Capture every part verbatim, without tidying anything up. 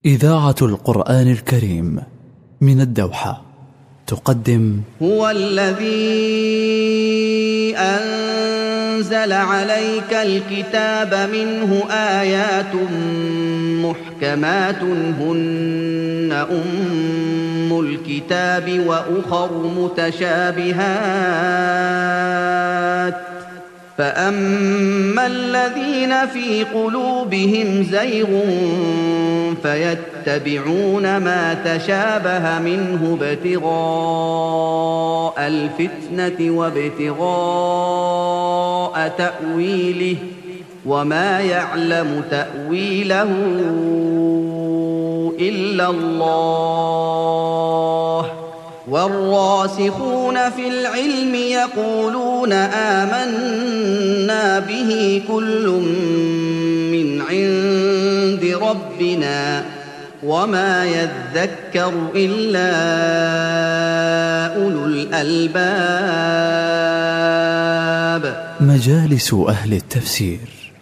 إذاعة القرآن الكريم من الدوحة تقدم هو الذي أنزل عليك الكتاب منه آيات محكمات هن أم الكتاب وأخر متشابهات فأما الذين في قلوبهم زيغ فيتبعون ما تشابه منه ابتغاء الفتنة وابتغاء تأويله وما يعلم تأويله إلا الله والراسخون في العلم يقولون آمنا به كل من عند ربنا وما يذكر إلا أولو الألباب. مجالس أهل التفسير.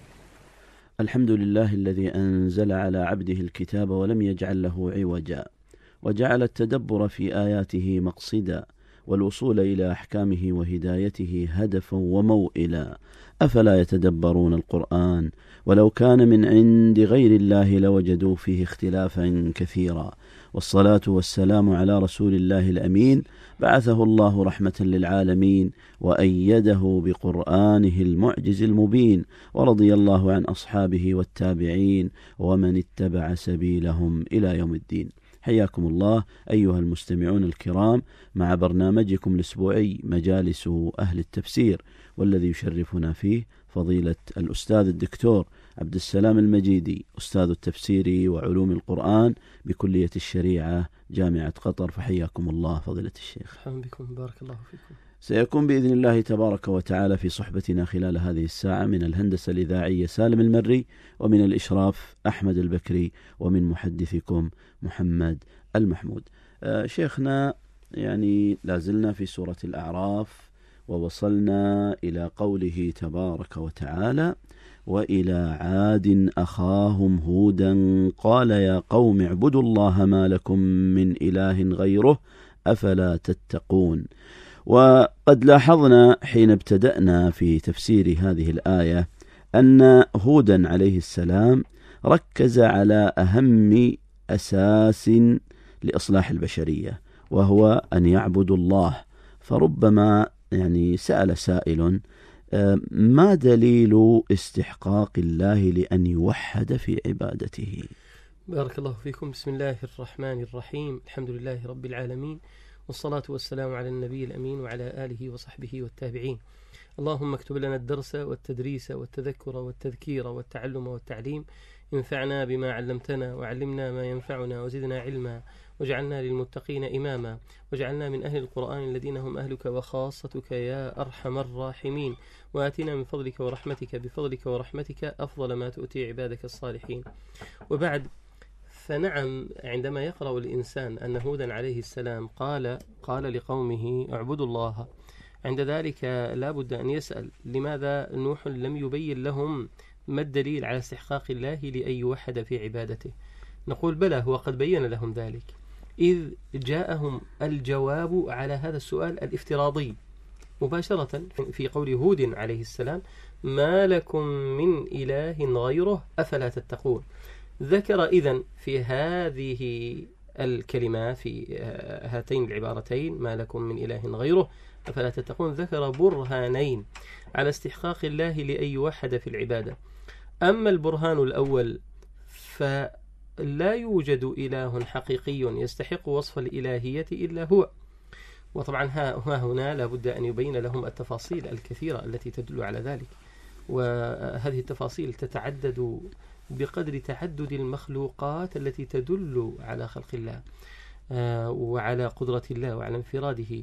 الحمد لله الذي أنزل على عبده الكتاب ولم يجعل له عوجا وجعل التدبر في آياته مقصدا والوصول إلى أحكامه وهدايته هدفا وموئلا. أفلا يتدبرون القرآن ولو كان من عند غير الله لوجدوا فيه اختلافا كثيرا. والصلاة والسلام على رسول الله الأمين بعثه الله رحمة للعالمين وأيده بقرآنه المعجز المبين، ورضي الله عن أصحابه والتابعين ومن اتبع سبيلهم إلى يوم الدين. حياكم الله أيها المستمعون الكرام مع برنامجكم الأسبوعي مجالس أهل التفسير، والذي يشرفنا فيه فضيلة الأستاذ الدكتور عبد السلام المجيدي، أستاذ التفسير وعلوم القرآن بكلية الشريعة جامعة قطر. فحياكم الله فضيلة الشيخ. حياكم بكم، بارك الله فيكم. سيكون بإذن الله تبارك وتعالى في صحبتنا خلال هذه الساعة من الهندسة الإذاعية سالم المري، ومن الإشراف أحمد البكري، ومن محدثكم محمد المحمود. آه شيخنا، يعني لازلنا في سورة الأعراف ووصلنا إلى قوله تبارك وتعالى: وإلى عاد أخاهم هودا قال يا قوم اعبدوا الله ما لكم من إله غيره أفلا تتقون. وقد لاحظنا حين ابتدأنا في تفسير هذه الآية أن هودا عليه السلام ركز على أهم أساس لإصلاح البشرية، وهو أن يعبدوا الله. فربما يعني سأل سائل: ما دليل استحقاق الله لأن يوحد في عبادته؟ بارك الله فيكم. بسم الله الرحمن الرحيم، الحمد لله رب العالمين، والصلاة والسلام على النبي الأمين وعلى آله وصحبه والتابعين. اللهم اكتب لنا الدرس والتدريس والتذكر والتذكير والتعلم والتعليم. انفعنا بما علمتنا وعلمنا ما ينفعنا وزدنا علما، واجعلنا للمتقين إماما، واجعلنا من أهل القرآن الذين هم أهلك وخاصتك يا أرحم الراحمين. وآتنا من فضلك ورحمتك بفضلك ورحمتك أفضل ما تؤتي عبادك الصالحين. وبعد، فنعم عندما يقرأ الإنسان أن هودا عليه السلام قال قال لقومه اعبدوا الله، عند ذلك لا بد أن يسأل: لماذا نوح لم يبين لهم ما الدليل على استحقاق الله لأن يوحد في عبادته؟ نقول بلى، هو قد بين لهم ذلك، إذ جاءهم الجواب على هذا السؤال الافتراضي مباشرة في قول هود عليه السلام: ما لكم من إله غيره أفلا تتقون. ذكر إذن في هذه الكلمات، في هاتين العبارتين ما لكم من إله غيره أفلا تتقون، ذكر برهانين على استحقاق الله لأن يوحد في العبادة. أما البرهان الأول فلا يوجد إله حقيقي يستحق وصف الإلهية إلا هو. وطبعا ها هنا لابد أن يبين لهم التفاصيل الكثيرة التي تدل على ذلك، وهذه التفاصيل تتعدد بقدر تعدد المخلوقات التي تدل على خلق الله وعلى قدرة الله وعلى انفراده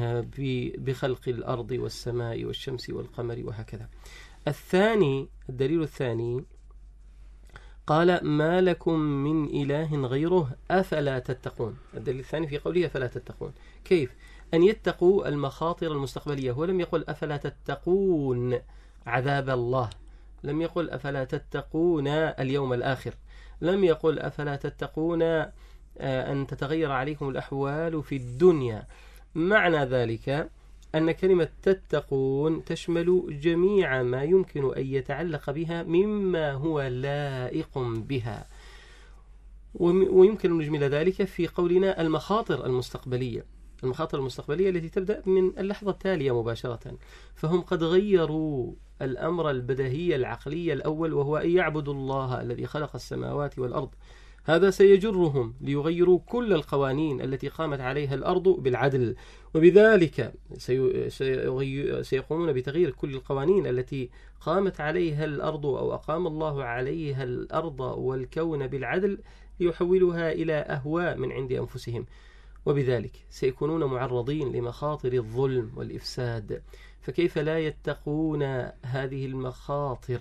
بخلق الأرض والسماء والشمس والقمر وهكذا. الثاني، الدليل الثاني، قال ما لكم من إله غيره أفلا تتقون. الدليل الثاني في قوله فلا تتقون، كيف؟ أن يتقوا المخاطر المستقبلية. هو لم يقل أفلا تتقون عذاب الله، لم يقل أفلا تتقون اليوم الآخر، لم يقل أفلا تتقون أن تتغير عليكم الأحوال في الدنيا. معنى ذلك أن كلمة تتقون تشمل جميع ما يمكن أن يتعلق بها مما هو لائق بها، ويمكن أن نجمل ذلك في قولنا المخاطر المستقبلية، المخاطر المستقبلية التي تبدأ من اللحظة التالية مباشرة. فهم قد غيروا الأمر البديهي العقلي الأول، وهو أن يعبدوا الله الذي خلق السماوات والأرض. هذا سيجرهم ليغيروا كل القوانين التي قامت عليها الأرض بالعدل، وبذلك سيقومون بتغيير كل القوانين التي قامت عليها الأرض أو أقام الله عليها الأرض والكون بالعدل، ليحولها إلى أهواء من عند أنفسهم، وبذلك سيكونون معرضين لمخاطر الظلم والإفساد. فكيف لا يتقون هذه المخاطر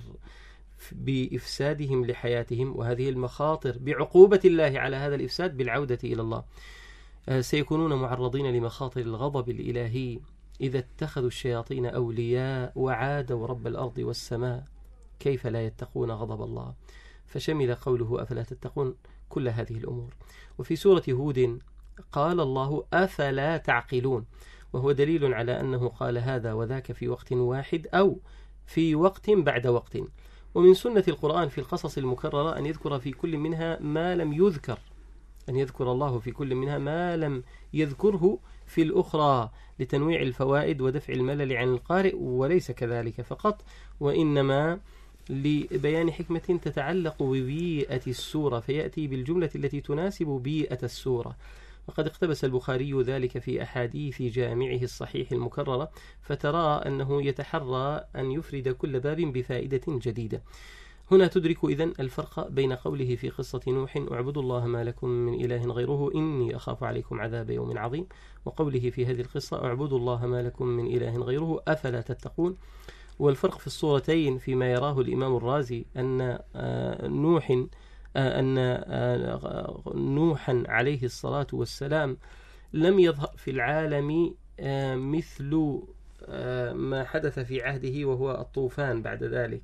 بإفسادهم لحياتهم، وهذه المخاطر بعقوبة الله على هذا الإفساد بالعودة إلى الله؟ سيكونون معرضين لمخاطر الغضب الإلهي إذا اتخذوا الشياطين أولياء وعادوا رب الأرض والسماء. كيف لا يتقون غضب الله؟ فشمل قوله أفلا تتقون كل هذه الأمور. وفي سورة هود قال الله أفلا تعقلون، وهو دليل على أنه قال هذا وذاك في وقت واحد أو في وقت بعد وقت. ومن سنة القرآن في القصص المكررة أن يذكر في كل منها ما لم يذكر، أن يذكر الله في كل منها ما لم يذكره في الأخرى، لتنويع الفوائد ودفع الملل عن القارئ، وليس كذلك فقط، وإنما لبيان حكمة تتعلق ببيئة السورة، فيأتي بالجملة التي تناسب بيئة السورة. وقد اقتبس البخاري ذلك في أحاديث جامعه الصحيح المكررة، فترى أنه يتحرى أن يفرد كل باب بفائدة جديدة. هنا تدرك إذن الفرق بين قوله في قصة نوح اعبدوا الله ما لكم من إله غيره إني أخاف عليكم عذاب يوم عظيم، وقوله في هذه القصة اعبدوا الله ما لكم من إله غيره أفلا تتقون. والفرق في الصورتين فيما يراه الإمام الرازي أن نوح أن نوحا عليه الصلاة والسلام لم يظهر في العالم مثل ما حدث في عهده وهو الطوفان بعد ذلك،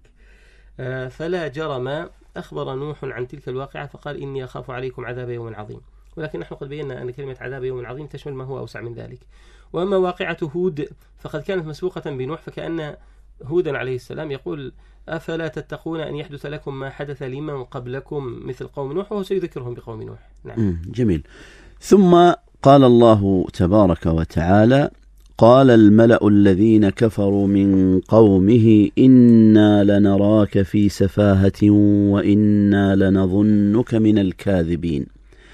فلا جرم أخبر نوح عن تلك الواقعة فقال إني أخاف عليكم عذاب يوم عظيم. ولكن نحن قد بينا أن كلمة عذاب يوم عظيم تشمل ما هو أوسع من ذلك. وأما واقعة هود فقد كانت مسبوقة بنوح، فكأن هودا عليه السلام يقول أفلا تتقون أن يحدث لكم ما حدث لمن قبلكم مثل قوم نوح، وهو سيذكرهم بقوم نوح. نعم. جميل. ثم قال الله تبارك وتعالى قال الملأ الذين كفروا من قومه إنا لنراك في سفاهة وإنا لنظنك من الكاذبين.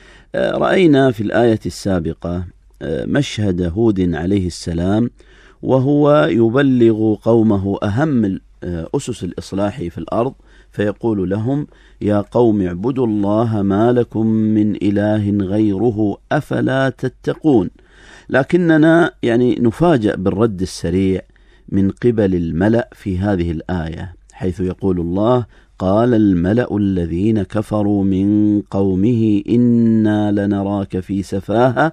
رأينا في الآية السابقة مشهد هود عليه السلام وهو يبلغ قومه أهم أسس الإصلاح في الأرض، فيقول لهم يا قوم اعبدوا الله ما لكم من إله غيره أفلا تتقون. لكننا يعني نفاجأ بالرد السريع من قبل الملأ في هذه الآية، حيث يقول الله قال الملأ الذين كفروا من قومه إنا لنراك في سفاهة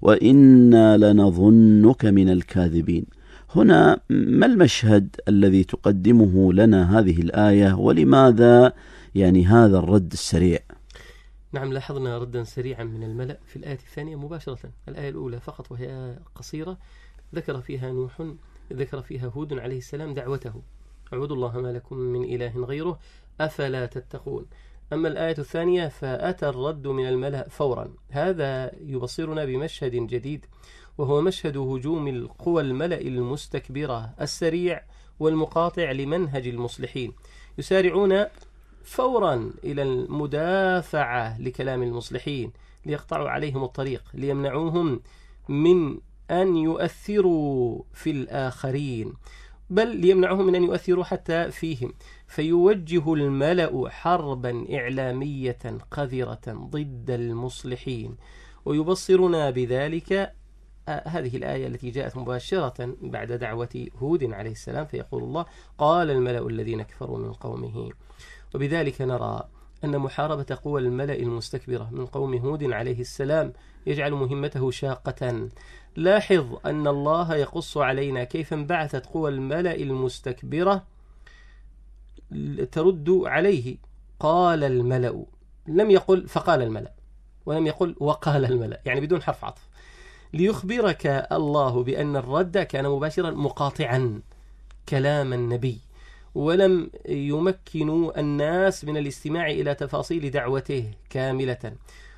وإنا لنظنك من الكاذبين. هنا ما المشهد الذي تقدمه لنا هذه الآية، ولماذا يعني هذا الرد السريع؟ نعم، لاحظنا ردا سريعا من الملأ في الآية الثانية مباشرة. الآية الأولى فقط وهي قصيرة ذكر فيها نوح ذكر فيها هود عليه السلام دعوته اعبدوا الله ما لكم من إله غيره أفلا تتقون. أما الآية الثانية فأتى الرد من الملأ فورا. هذا يبصرنا بمشهد جديد، وهو مشهد هجوم القوى الملأ المستكبرة السريع والمقاطع لمنهج المصلحين، يسارعون فورا إلى المدافعة لكلام المصلحين ليقطعوا عليهم الطريق، ليمنعوهم من أن يؤثروا في الآخرين، بل ليمنعوهم من أن يؤثروا حتى فيهم. فيوجه الملأ حربا إعلامية قذرة ضد المصلحين، ويبصرنا بذلك هذه الآية التي جاءت مباشرة بعد دعوة هود عليه السلام، فيقول الله قال الملأ الذين كفروا من قومه. وبذلك نرى أن محاربة قوى الملأ المستكبرة من قوم هود عليه السلام يجعل مهمته شاقة. لاحظ أن الله يقص علينا كيف انبعثت قوى الملأ المستكبرة ترد عليه. قال الملأ، لم يقل فقال الملأ، ولم يقل وقال الملأ، يعني بدون حرف عطف، ليخبرك الله بأن الرد كان مباشرا مقاطعا كلام النبي، ولم يمكنوا الناس من الاستماع إلى تفاصيل دعوته كاملة،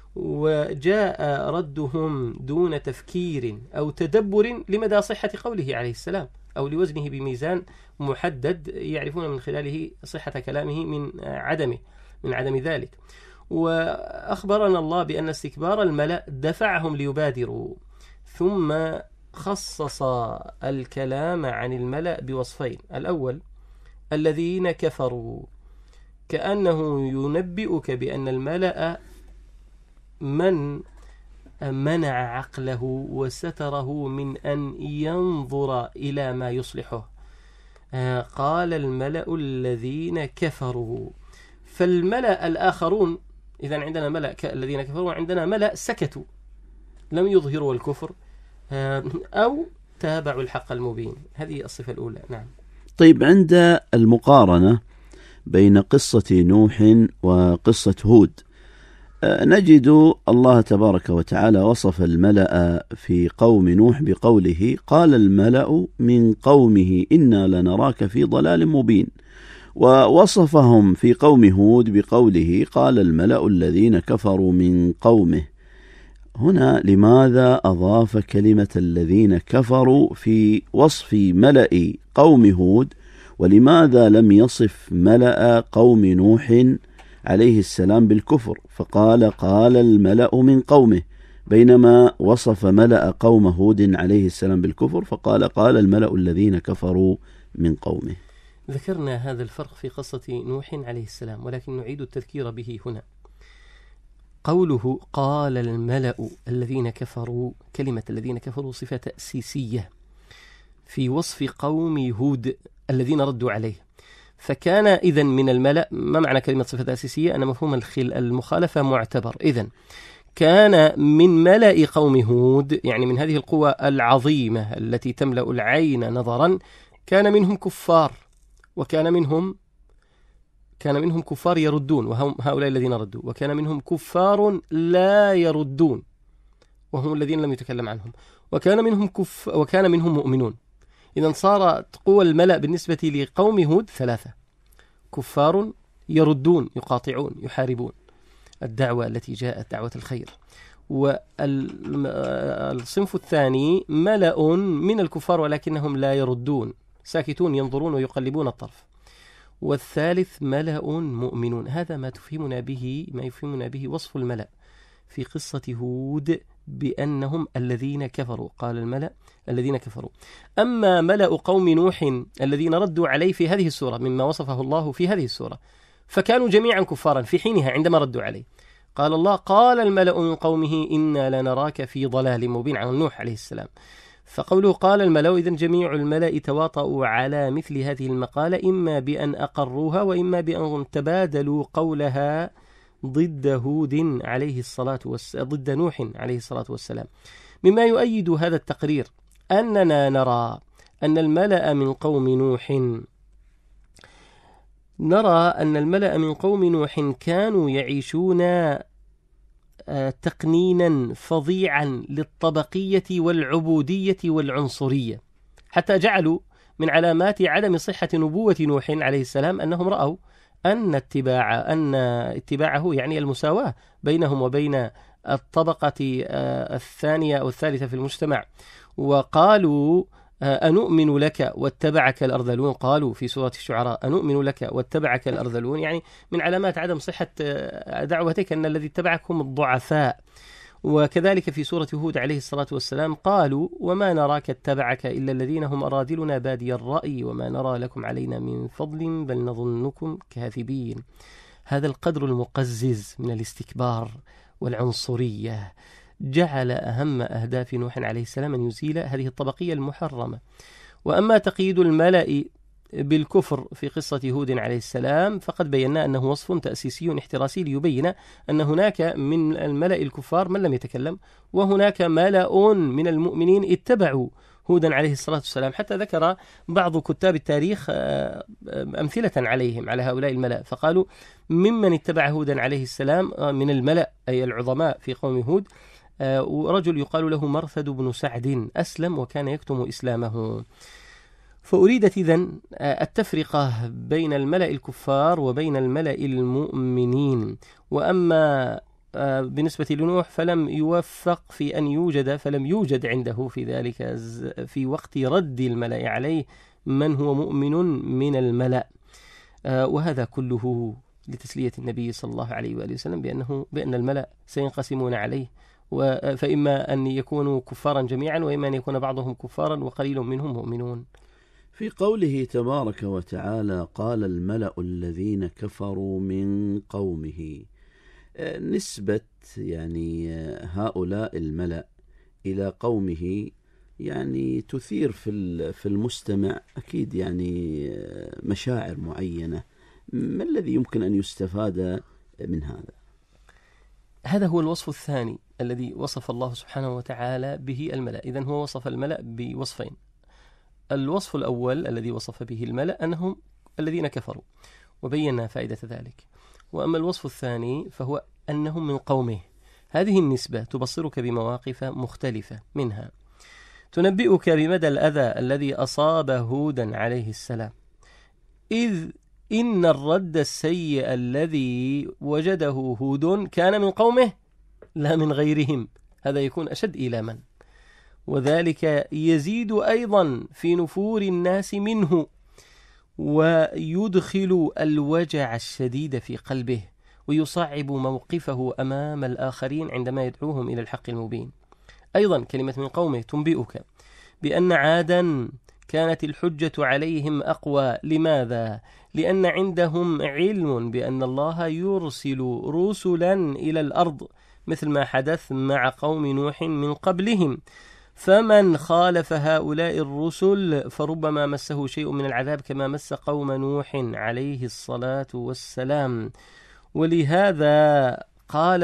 وجاء ردهم دون تفكير أو تدبر لمدى صحة قوله عليه السلام، أو لوزنه بميزان محدد يعرفون من خلاله صحة كلامه من عدمه من عدم ذلك. وأخبرنا الله بأن استكبار الملأ دفعهم ليبادروا، ثم خصص الكلام عن الملأ بوصفين: الأول الذين كفروا، كأنه ينبئك بأن الملأ من منع عقله وستره من أن ينظر إلى ما يصلحه. قال الملأ الذين كفروا، فالملأ الآخرون، إذا عندنا ملأ الذين كفروا وعندنا ملأ سكتوا لم يظهروا الكفر أو تابعوا الحق المبين. هذه الصفة الأولى. نعم. طيب، عند المقارنة بين قصة نوح وقصة هود نجد الله تبارك وتعالى وصف الملأ في قوم نوح بقوله: قال الملأ من قومه إنا لنراك في ضلال مبين، ووصفهم في قوم هود بقوله: قال الملأ الذين كفروا من قومه. هنا لماذا أضاف كلمة الذين كفروا في وصف ملأ قوم هود، ولماذا لم يصف ملأ قوم نوح عليه السلام بالكفر فقال قال الملأ من قومه، بينما وصف ملأ قوم هود عليه السلام بالكفر فقال قال الملأ الذين كفروا من قومه؟ ذكرنا هذا الفرق في قصة نوح عليه السلام، ولكن نعيد التذكير به هنا. قوله قال الملأ الذين كفروا، كلمة الذين كفروا صفة تأسيسية في وصف قوم هود الذين ردوا عليه، فكان إذن من الملأ. ما معنى كلمة صفة تأسيسية؟ أن مفهوم المخالفة معتبر. إذن كان من ملأ قوم هود، يعني من هذه القوى العظيمة التي تملأ العين نظرا، كان منهم كفار، وكان منهم كان منهم كفار يردون وهم هؤلاء الذين ردوا، وكان منهم كفار لا يردون وهم الذين لم يتكلم عنهم، وكان منهم كف وكان منهم مؤمنون. إذن صارت قوى الملأ بالنسبة لقوم هود ثلاثة: كفار يردون يقاطعون يحاربون الدعوة التي جاءت، دعوة الخير. والصنف الثاني ملأ من الكفار ولكنهم لا يردون، ساكتون ينظرون ويقلبون الطرف. والثالث ملأ مؤمنون. هذا ما تفهمنا به ما يفهمنا به وصف الملأ في قصة هود بأنهم الذين كفروا، قال الملأ الذين كفروا. أما ملأ قوم نوح الذين ردوا عليه في هذه السورة مما وصفه الله في هذه السورة، فكانوا جميعا كفارا في حينها عندما ردوا عليه. قال الله قال الملأ من قومه إنا لنراك في ضلال مبين عن نوح عليه السلام. فقوله قال الملأ، إذن جميع الملأ تواطؤوا على مثل هذه المقالة، إما بأن أقروها وإما بأن تبادلوا قولها ضد هود عليه الصلاة والسلام ضد نوح عليه الصلاة والسلام. مما يؤيد هذا التقرير أننا نرى أن الملأ من قوم نوح نرى أن الملأ من قوم نوح كانوا يعيشون تقنينا فظيعا للطبقية والعبودية والعنصرية، حتى جعلوا من علامات عدم صحة نبوة نوح عليه السلام أنهم رأوا أن اتباع أن اتباعه يعني المساواة بينهم وبين الطبقة الثانية أو الثالثة في المجتمع. وقالوا أنؤمن لك واتبعك الأرذلون، قالوا في سورة الشعراء أنؤمن لك واتبعك الأرذلون، يعني من علامات عدم صحة دعوتك أن الذي اتبعك هم الضعفاء. وكذلك في سورة هود عليه الصلاة والسلام قالوا وما نراك اتبعك إلا الذين هم أرادلنا بادي الرأي وما نرى لكم علينا من فضل بل نظنكم كاذبين. هذا القدر المقزز من الاستكبار والعنصرية جعل أهم أهداف نوح عليه السلام أن يزيل هذه الطبقية المحرمة. وأما تقييد الملأ بالكفر في قصة هود عليه السلام فقد بينا أنه وصف تأسيسي احتراسي ليبين أن هناك من الملأ الكفار من لم يتكلم، وهناك ملأ من المؤمنين اتبعوا هودا عليه الصلاة والسلام، حتى ذكر بعض كتاب التاريخ أمثلة عليهم على هؤلاء الملأ، فقالوا ممن اتبع هودا عليه السلام من الملأ أي العظماء في قوم هود ورجل يقال له مرثد بن سعد أسلم وكان يكتم إسلامه. فأريدت إذن التفرقة بين الملأ الكفار وبين الملأ المؤمنين. وأما بالنسبة لنوح فلم يوفق في أن يوجد فلم يوجد عنده في ذلك في وقت رد الملأ عليه من هو مؤمن من الملأ، وهذا كله لتسلية النبي صلى الله عليه وآله وسلم بأنه بأن الملأ سينقسمون عليه، فإما أن يكونوا كفارا جميعا وإما أن يكون بعضهم كفارا وقليل منهم مؤمنون. في قوله تبارك وتعالى قال الملأ الذين كفروا من قومه، نسبة يعني هؤلاء الملأ إلى قومه يعني تثير في في المستمع أكيد يعني مشاعر معينة. ما الذي يمكن أن يستفاد من هذا؟ هذا هو الوصف الثاني الذي وصف الله سبحانه وتعالى به الملأ. إذن هو وصف الملأ بوصفين. الوصف الأول الذي وصف به الملأ أنهم الذين كفروا وبينا فائدة ذلك. وأما الوصف الثاني فهو أنهم من قومه. هذه النسبة تبصرك بمواقف مختلفة، منها تنبئك بمدى الأذى الذي أصاب هودا عليه السلام، إذ إن الرد السيء الذي وجده هود كان من قومه لا من غيرهم. هذا يكون أشد إيلاما، وذلك يزيد أيضا في نفور الناس منه ويدخل الوجع الشديد في قلبه ويصعب موقفه أمام الآخرين عندما يدعوهم إلى الحق المبين. أيضا كلمة من قومه تنبئك بأن عادا كانت الحجة عليهم أقوى. لماذا؟ لأن عندهم علم بأن الله يرسل رسلا إلى الأرض مثل ما حدث مع قوم نوح من قبلهم، فمن خالف هؤلاء الرسل فربما مسه شيء من العذاب كما مس قوم نوح عليه الصلاة والسلام. ولهذا قال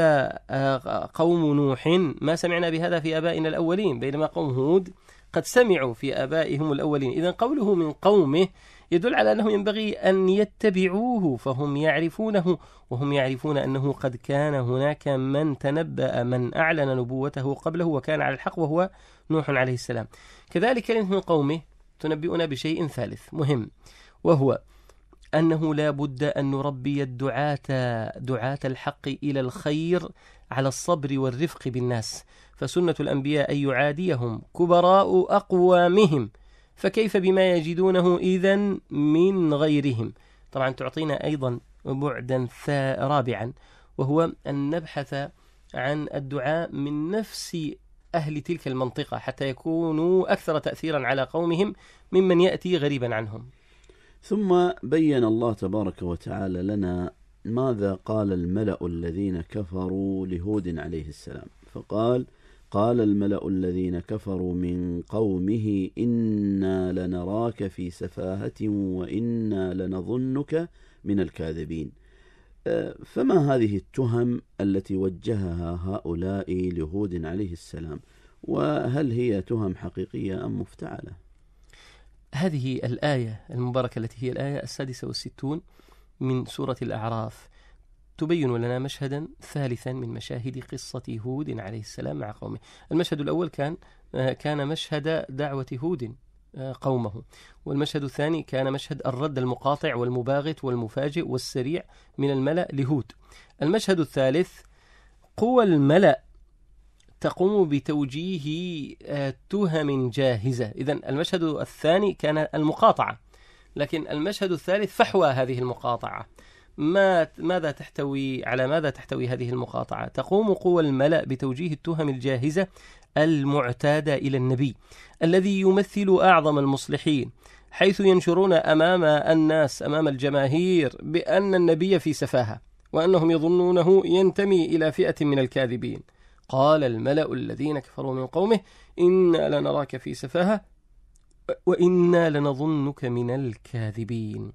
قوم نوح ما سمعنا بهذا في آبائنا الأولين، بينما قوم هود قد سمعوا في آبائهم الأولين. إذن قوله من قومه يدل على أنه ينبغي أن يتبعوه، فهم يعرفونه وهم يعرفون أنه قد كان هناك من تنبأ من أعلن نبوته قبله وكان على الحق وهو نوح عليه السلام. كذلك كلمة من قومه تنبئنا بشيء ثالث مهم، وهو أنه لا بد أن نربي الدعاة دعاة الحق إلى الخير على الصبر والرفق بالناس، فسنة الأنبياء أن يعاديهم كبراء أقوامهم، فكيف بما يجدونه إذن من غيرهم. طبعا تعطينا أيضا بعدا رابعا، وهو أن نبحث عن الدعاء من نفس أهل تلك المنطقة حتى يكونوا أكثر تأثيرا على قومهم ممن يأتي غريبا عنهم. ثم بين الله تبارك وتعالى لنا ماذا قال الملأ الذين كفروا لهود عليه السلام، فقال قال الملأ الذين كفروا من قومه إنا لنراك في سفاهة وإنا لنظنك من الكاذبين. فما هذه التهم التي وجهها هؤلاء لهود عليه السلام، وهل هي تهم حقيقية أم مفتعلة؟ هذه الآية المباركة التي هي الآية السادسة والستون من سورة الأعراف تبين لنا مشهدا ثالثا من مشاهد قصة هود عليه السلام مع قومه. المشهد الأول كان كان مشهد دعوة هود قومه، والمشهد الثاني كان مشهد الرد المقاطع والمباغت والمفاجئ والسريع من الملأ لهود. المشهد الثالث قوى الملأ تقوم بتوجيه تهم جاهزة. إذن المشهد الثاني كان المقاطعة، لكن المشهد الثالث فحوى هذه المقاطعة. ما ماذا تحتوي على ماذا تحتوي هذه المقاطعة؟ تقوم قوى الملأ بتوجيه التهم الجاهزة المعتادة إلى النبي الذي يمثل أعظم المصلحين، حيث ينشرون أمام الناس أمام الجماهير بأن النبي في سفاهة وأنهم يظنونه ينتمي إلى فئة من الكاذبين. قال الملأ الذين كفروا من قومه إنا لنراك في سفاهة وإنا لنظنك من الكاذبين.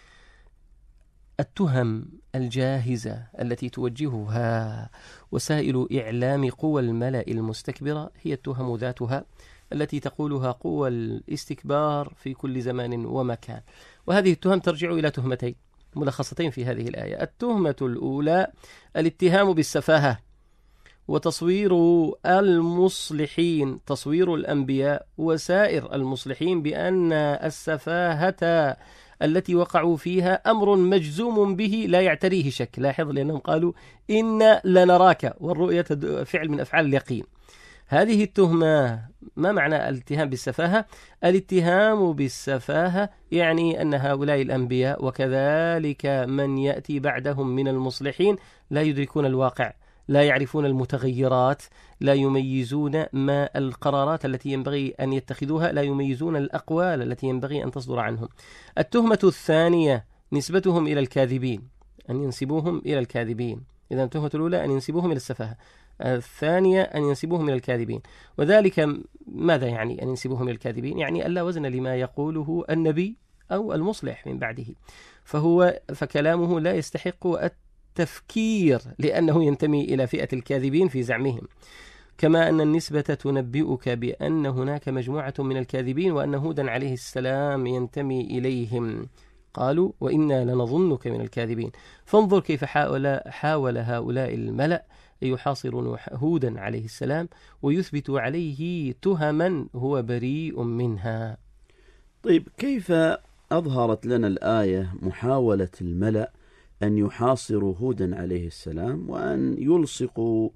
التهم الجاهزة التي توجهها وسائل إعلام قوى الملأ المستكبرة هي التهم ذاتها التي تقولها قوى الاستكبار في كل زمان ومكان. وهذه التهم ترجع إلى تهمتين ملخصتين في هذه الآية. التهمة الأولى الاتهام بالسفاهة وتصوير المصلحين، تصوير الأنبياء وسائر المصلحين بأن السفاهة التي وقعوا فيها أمر مجزوم به لا يعتريه شك. لاحظ لأنهم قالوا إن لنراك، والرؤية فعل من أفعال اليقين. هذه التهمة ما معنى الاتهام بالسفاهة؟ الاتهام بالسفاهة يعني أن هؤلاء الأنبياء وكذلك من يأتي بعدهم من المصلحين لا يدركون الواقع، لا يعرفون المتغيرات، لا يميزون ما القرارات التي ينبغي أن يتخذوها، لا يميزون الأقوال التي ينبغي أن تصدر عنهم. التهمة الثانية نسبتهم إلى الكاذبين، أن ينسبوهم إلى الكاذبين. إذا التهمة الأولى أن ينسبوهم إلى السفاهة، الثانية أن ينسبوهم إلى الكاذبين. وذلك ماذا يعني أن ينسبوهم إلى الكاذبين؟ يعني ألا وزن لما يقوله النبي أو المصلح من بعده، فهو فكلامه لا يستحق التفكير لأنه ينتمي إلى فئة الكاذبين في زعمهم. كما أن النسبة تنبئك بأن هناك مجموعة من الكاذبين وأن هودا عليه السلام ينتمي إليهم. قالوا وإنا لنظنك من الكاذبين. فانظر كيف حاول, حاول هؤلاء الملأ أن يحاصروا هودا عليه السلام ويثبتوا عليه تهما هو بريء منها. طيب، كيف أظهرت لنا الآية محاولة الملأ أن يحاصروا هودا عليه السلام وأن يلصقوا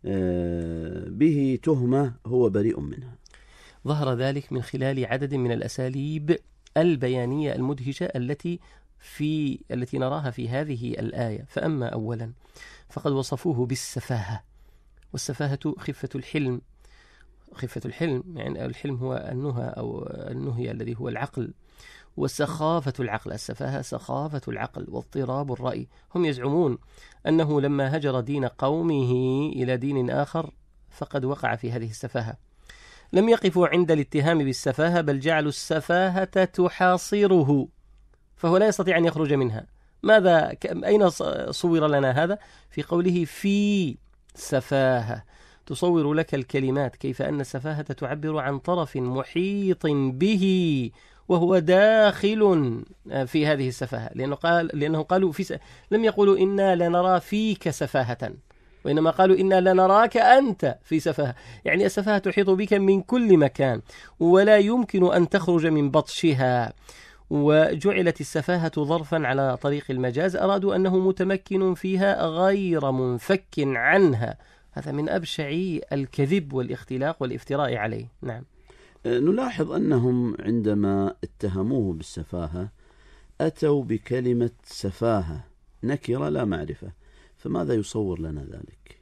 به تهمة هو بريء منها؟ ظهر ذلك من خلال عدد من الأساليب البيانية المدهشة التي في التي نراها في هذه الآية. فأما أولا فقد وصفوه بالسفاهة، والسفاهة خفة الحلم. خفة الحلم يعني الحلم هو النهى أو النهي الذي هو العقل، وسخافة العقل. السفاهة سخافة العقل واضطراب الرأي. هم يزعمون أنه لما هجر دين قومه إلى دين آخر فقد وقع في هذه السفاهة. لم يقفوا عند الاتهام بالسفاهة بل جعلوا السفاهة تحاصره، فهو لا يستطيع أن يخرج منها. ماذا أين صور لنا هذا؟ في قوله في سفاهة، تصور لك الكلمات كيف أن السفاهة تعبر عن طرف محيط به وهو داخل في هذه السفاهة، لأنه قال لأنه قالوا في س... لم يقولوا إنا لنرى فيك سفاهة، وإنما قالوا إنا لنراك أنت في سفاهة. يعني السفاهة تحيط بك من كل مكان ولا يمكن أن تخرج من بطشها. وجعلت السفاهة ظرفا على طريق المجاز، أرادوا أنه متمكن فيها غير منفك عنها. هذا من أبشع الكذب والاختلاق والافتراء عليه. نعم. نلاحظ أنهم عندما اتهموه بالسفاهة أتوا بكلمة سفاهة نكرة لا معرفة، فماذا يصور لنا ذلك؟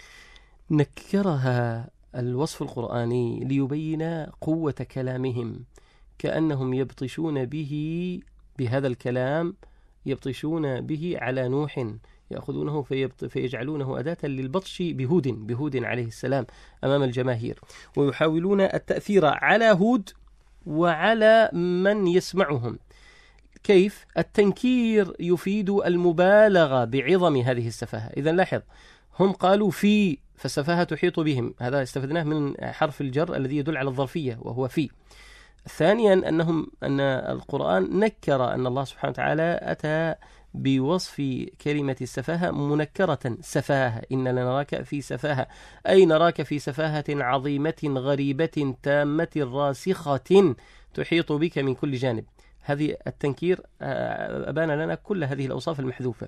نكرها الوصف القرآني ليبين قوة كلامهم، كأنهم يبطشون به بهذا الكلام، يبطشون به على نوح، يأخذونه فيجعلونه أداة للبطش بهود بهود عليه السلام أمام الجماهير، ويحاولون التأثير على هود وعلى من يسمعهم. كيف؟ التنكير يفيد المبالغة بعظم هذه السفاهة. إذا لاحظ، هم قالوا في، فالسفاهة تحيط بهم، هذا استفدناه من حرف الجر الذي يدل على الظرفية وهو في. ثانيا أنهم أن القرآن نكر أن الله سبحانه وتعالى أتى بوصف كلمة السفاهة منكرة، سفاهة، إن لنراك في سفاهة، أي نراك في سفاهة عظيمة غريبة تامة راسخة تحيط بك من كل جانب. هذه التنكير أبان لنا كل هذه الأوصاف المحذوفة.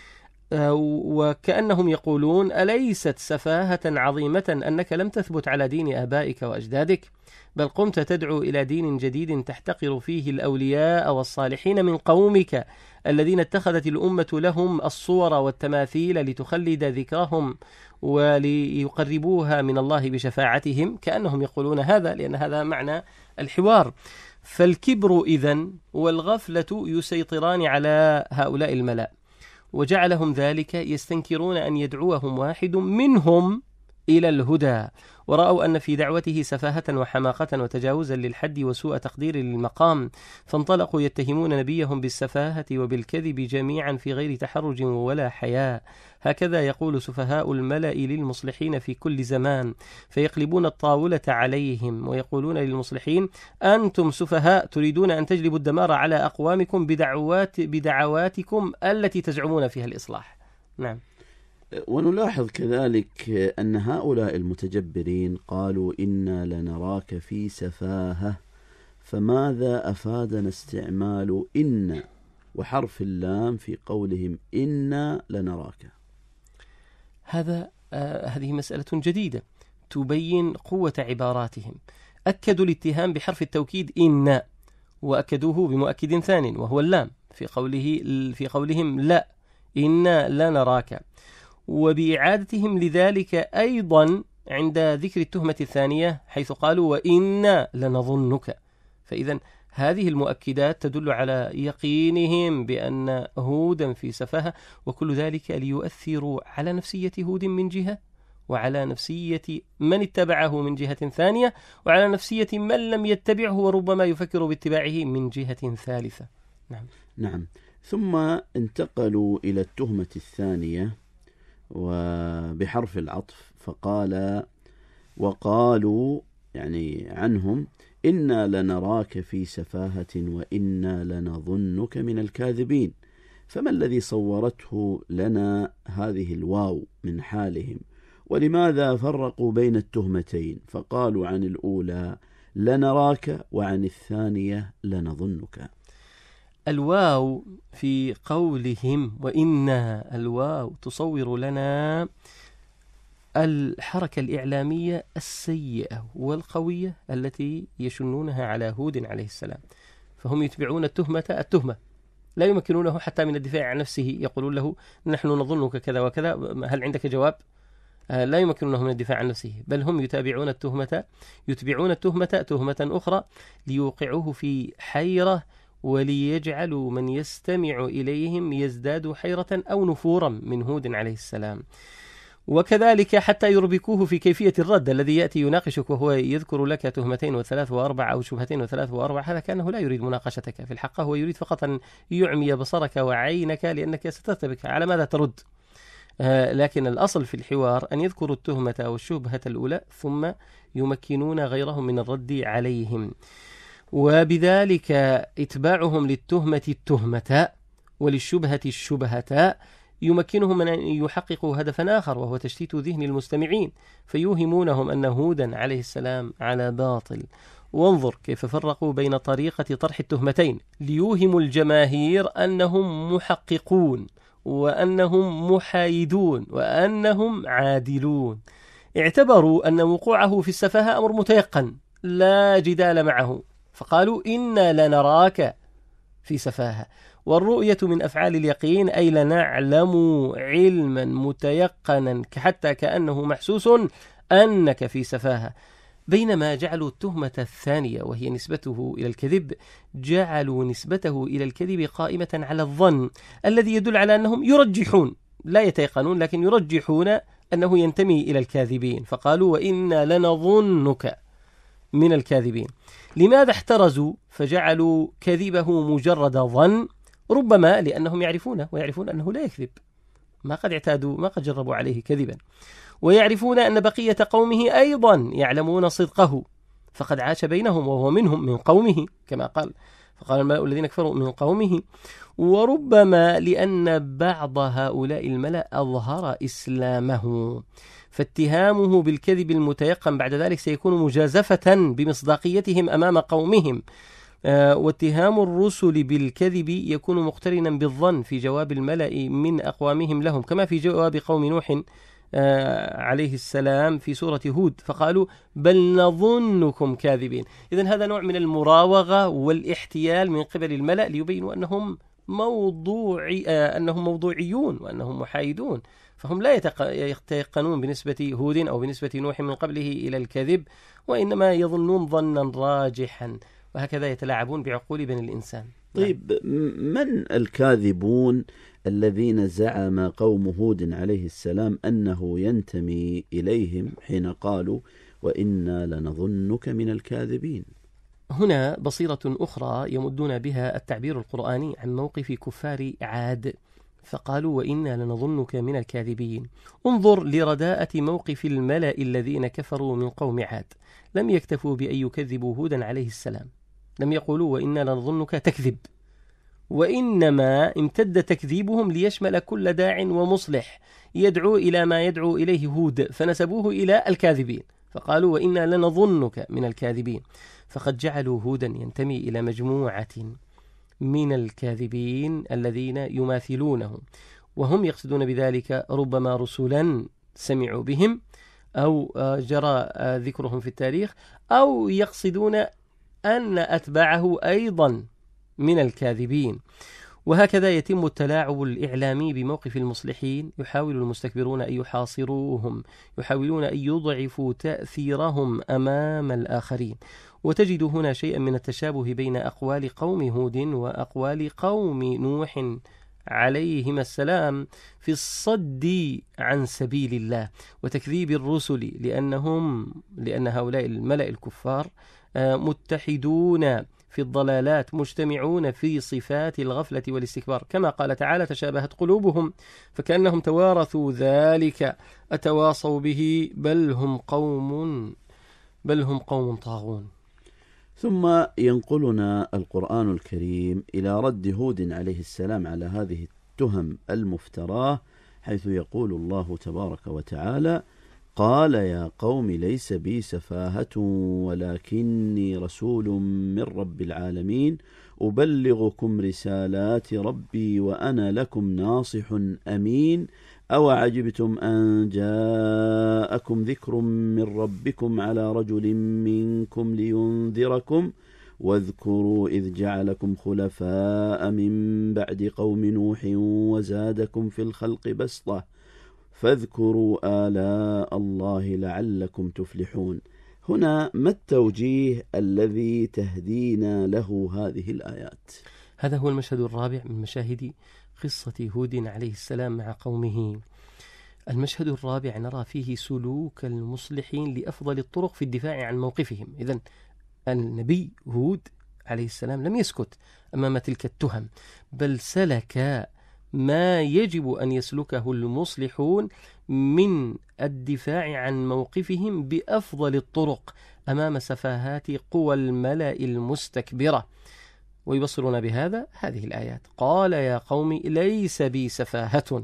وكأنهم يقولون أليست سفاهة عظيمة أنك لم تثبت على دين آبائك وأجدادك، بل قمت تدعو إلى دين جديد تحتقر فيه الأولياء والصالحين من قومك الذين اتخذت الأمة لهم الصور والتماثيل لتخلد ذكرهم وليقربوها من الله بشفاعتهم. كأنهم يقولون هذا لأن هذا معنى الحوار. فالكبر إذن والغفلة يسيطران على هؤلاء الملأ، وجعلهم ذلك يستنكرون أن يدعوهم واحد منهم إلى الهدى، ورأوا أن في دعوته سفاهة وحماقة وتجاوزا للحد وسوء تقدير للمقام، فانطلقوا يتهمون نبيهم بالسفاهة وبالكذب جميعا في غير تحرج ولا حياء. هكذا يقول سفهاء الملأ للمصلحين في كل زمان، فيقلبون الطاولة عليهم ويقولون للمصلحين: أنتم سفهاء تريدون أن تجلبوا الدمار على أقوامكم بدعوات بدعواتكم التي تزعمون فيها الإصلاح. نعم. ونلاحظ كذلك أن هؤلاء المتجبرين قالوا إنا لنراك في سفاهة، فماذا أفادنا استعمال إن وحرف اللام في قولهم إنا لنراك؟ هذا آه هذه مسألة جديدة تبين قوة عباراتهم. أكدوا الاتهام بحرف التوكيد إن، وأكدوه بمؤكد ثاني وهو اللام في قوله في قولهم لا إنا لنراك، وبإعادتهم لذلك أيضا عند ذكر التهمة الثانية حيث قالوا وإنا لنظنك. فإذا هذه المؤكدات تدل على يقينهم بأن هودا في سفاهة، وكل ذلك ليؤثروا على نفسية هود من جهة، وعلى نفسية من اتبعه من جهة ثانية، وعلى نفسية من لم يتبعه وربما يفكر باتباعه من جهة ثالثة. نعم. نعم. ثم انتقلوا إلى التهمة الثانية وبحرف العطف، فقال وقالوا يعني عنهم إنا لنراك في سفاهة وإنا لنظنك من الكاذبين. فما الذي صورته لنا هذه الواو من حالهم؟ ولماذا فرقوا بين التهمتين فقالوا عن الأولى لنراك وعن الثانية لنظنك؟ الواو في قولهم وإنا، الواو تصور لنا الحركة الإعلامية السيئة والقوية التي يشنونها على هود عليه السلام. فهم يتبعون التهمة التهمة، لا يمكنونه حتى من الدفاع عن نفسه. يقولون له نحن نظنك كذا وكذا، هل عندك جواب؟ لا يمكنونه من الدفاع عن نفسه، بل هم يتابعون التهمة يتبعون التهمة تهمة أخرى ليوقعوه في حيرة، وليجعلوا من يستمع إليهم يزداد حيرة أو نفورا من هود عليه السلام. وكذلك حتى يربكوه في كيفية الرد الذي يأتي يناقشك وهو يذكر لك تهمتين وثلاث وأربع أو شبهتين وثلاث وأربع، هذا كأنه لا يريد مناقشتك في الحق، هو يريد فقط أن يعمي بصرك وعينك لأنك سترتبك على ماذا ترد. آه لكن الأصل في الحوار أن يذكروا التهمة أو الشبهة الأولى ثم يمكنون غيرهم من الرد عليهم، وبذلك اتباعهم للتهمة التهمة وللشبهة الشبهة يمكنهم من أن يحققوا هدفا آخر، وهو تشتيت ذهن المستمعين، فيوهمونهم أن هودا عليه السلام على باطل. وانظر كيف فرقوا بين طريقة طرح التهمتين ليوهموا الجماهير أنهم محققون وأنهم محايدون وأنهم عادلون. اعتبروا أن وقوعه في السفاهة أمر متيقن لا جدال معه، فقالوا إنا لنراك في سفاهة، والرؤية من أفعال اليقين، أي لنعلم علما متيقنا حتى كأنه محسوس أنك في سفاهة. بينما جعلوا التهمة الثانية وهي نسبته إلى الكذب، جعلوا نسبته إلى الكذب قائمة على الظن الذي يدل على أنهم يرجحون، لا يتيقنون لكن يرجحون أنه ينتمي إلى الكاذبين، فقالوا وإنا لنظنك من الكاذبين. لماذا احترزوا فجعلوا كذبه مجرد ظن؟ ربما لأنهم يعرفونه ويعرفون أنه لا يكذب، ما قد اعتادوا ما قد جربوا عليه كذبا، ويعرفون أن بقية قومه أيضا يعلمون صدقه، فقد عاش بينهم وهو منهم من قومه كما قال، فقال الملأ الذين كفروا من قومه. وربما لأن بعض هؤلاء الملأ أظهر إسلامه، فاتهامه بالكذب المتيقن بعد ذلك سيكون مجازفة بمصداقيتهم أمام قومهم. آه واتهام الرسل بالكذب يكون مقترنا بالظن في جواب الملأ من أقوامهم لهم، كما في جواب قوم نوح آه عليه السلام في سورة هود، فقالوا بل نظنكم كاذبين. إذن هذا نوع من المراوغة والاحتيال من قبل الملأ ليبينوا أنهم موضوعي آه أنهم موضوعيون وأنهم محايدون، فهم لا يتيقنون بنسبة هود أو بنسبة نوح من قبله إلى الكذب، وإنما يظنون ظنا راجحا، وهكذا يتلاعبون بعقول بني الإنسان. طيب من الكاذبون الذين زعم قوم هود عليه السلام أنه ينتمي إليهم حين قالوا وإنا لنظنك من الكاذبين. هنا بصيرة أخرى يمدون بها التعبير القرآني عن موقف كفار عاد، فقالوا وإنا لنظنك من الكاذبين. انظر لرداءة موقف الملأ الذين كفروا من قوم عاد، لم يكتفوا بأن يكذبوا هودا عليه السلام، لم يقولوا وإنا لنظنك تكذب، وإنما امتد تكذيبهم ليشمل كل داع ومصلح يدعو إلى ما يدعو إليه هود، فنسبوه إلى الكاذبين، فقالوا وإنا لنظنك من الكاذبين. فقد جعلوا هودا ينتمي إلى مجموعة من الكاذبين الذين يماثلونه، وهم يقصدون بذلك ربما رسلا سمعوا بهم أو جرى ذكرهم في التاريخ، أو يقصدون أن أتباعه أيضا من الكاذبين. وهكذا يتم التلاعب الإعلامي بموقف المصلحين، يحاول المستكبرون أن يحاصروهم، يحاولون أن يضعفوا تأثيرهم أمام الآخرين. وتجد هنا شيئا من التشابه بين أقوال قوم هود وأقوال قوم نوح عليهما السلام في الصد عن سبيل الله وتكذيب الرسل، لأنهم لأن هؤلاء الملأ الكفار متحدون في الضلالات، مجتمعون في صفات الغفلة والاستكبار، كما قال تعالى تشابهت قلوبهم فكأنهم توارثوا ذلك أتواصوا به بل هم قوم بل هم قوم طاغون. ثم ينقلنا القرآن الكريم إلى رد هود عليه السلام على هذه التهم المفتراه، حيث يقول الله تبارك وتعالى قال يا قوم ليس بي سفاهة ولكني رسول من رب العالمين أبلغكم رسالات ربي وأنا لكم ناصح أمين أو عجبتم أن جاءكم ذكر من ربكم على رجل منكم لينذركم واذكروا إذ جعلكم خلفاء من بعد قوم نوح وزادكم في الخلق بسطة فاذكروا آلاء الله لعلكم تفلحون. هنا ما التوجيه الذي تهدينا له هذه الآيات؟ هذا هو المشهد الرابع من مشاهد قصة هود عليه السلام مع قومه. المشهد الرابع نرى فيه سلوك المصلحين لأفضل الطرق في الدفاع عن موقفهم. إذن النبي هود عليه السلام لم يسكت أمام تلك التهم، بل سلك ما يجب أن يسلكه المصلحون من الدفاع عن موقفهم بأفضل الطرق أمام سفاهات قوى الملأ المستكبرة. ويبصرون بهذا هذه الآيات قال يا قوم ليس بي سفاهة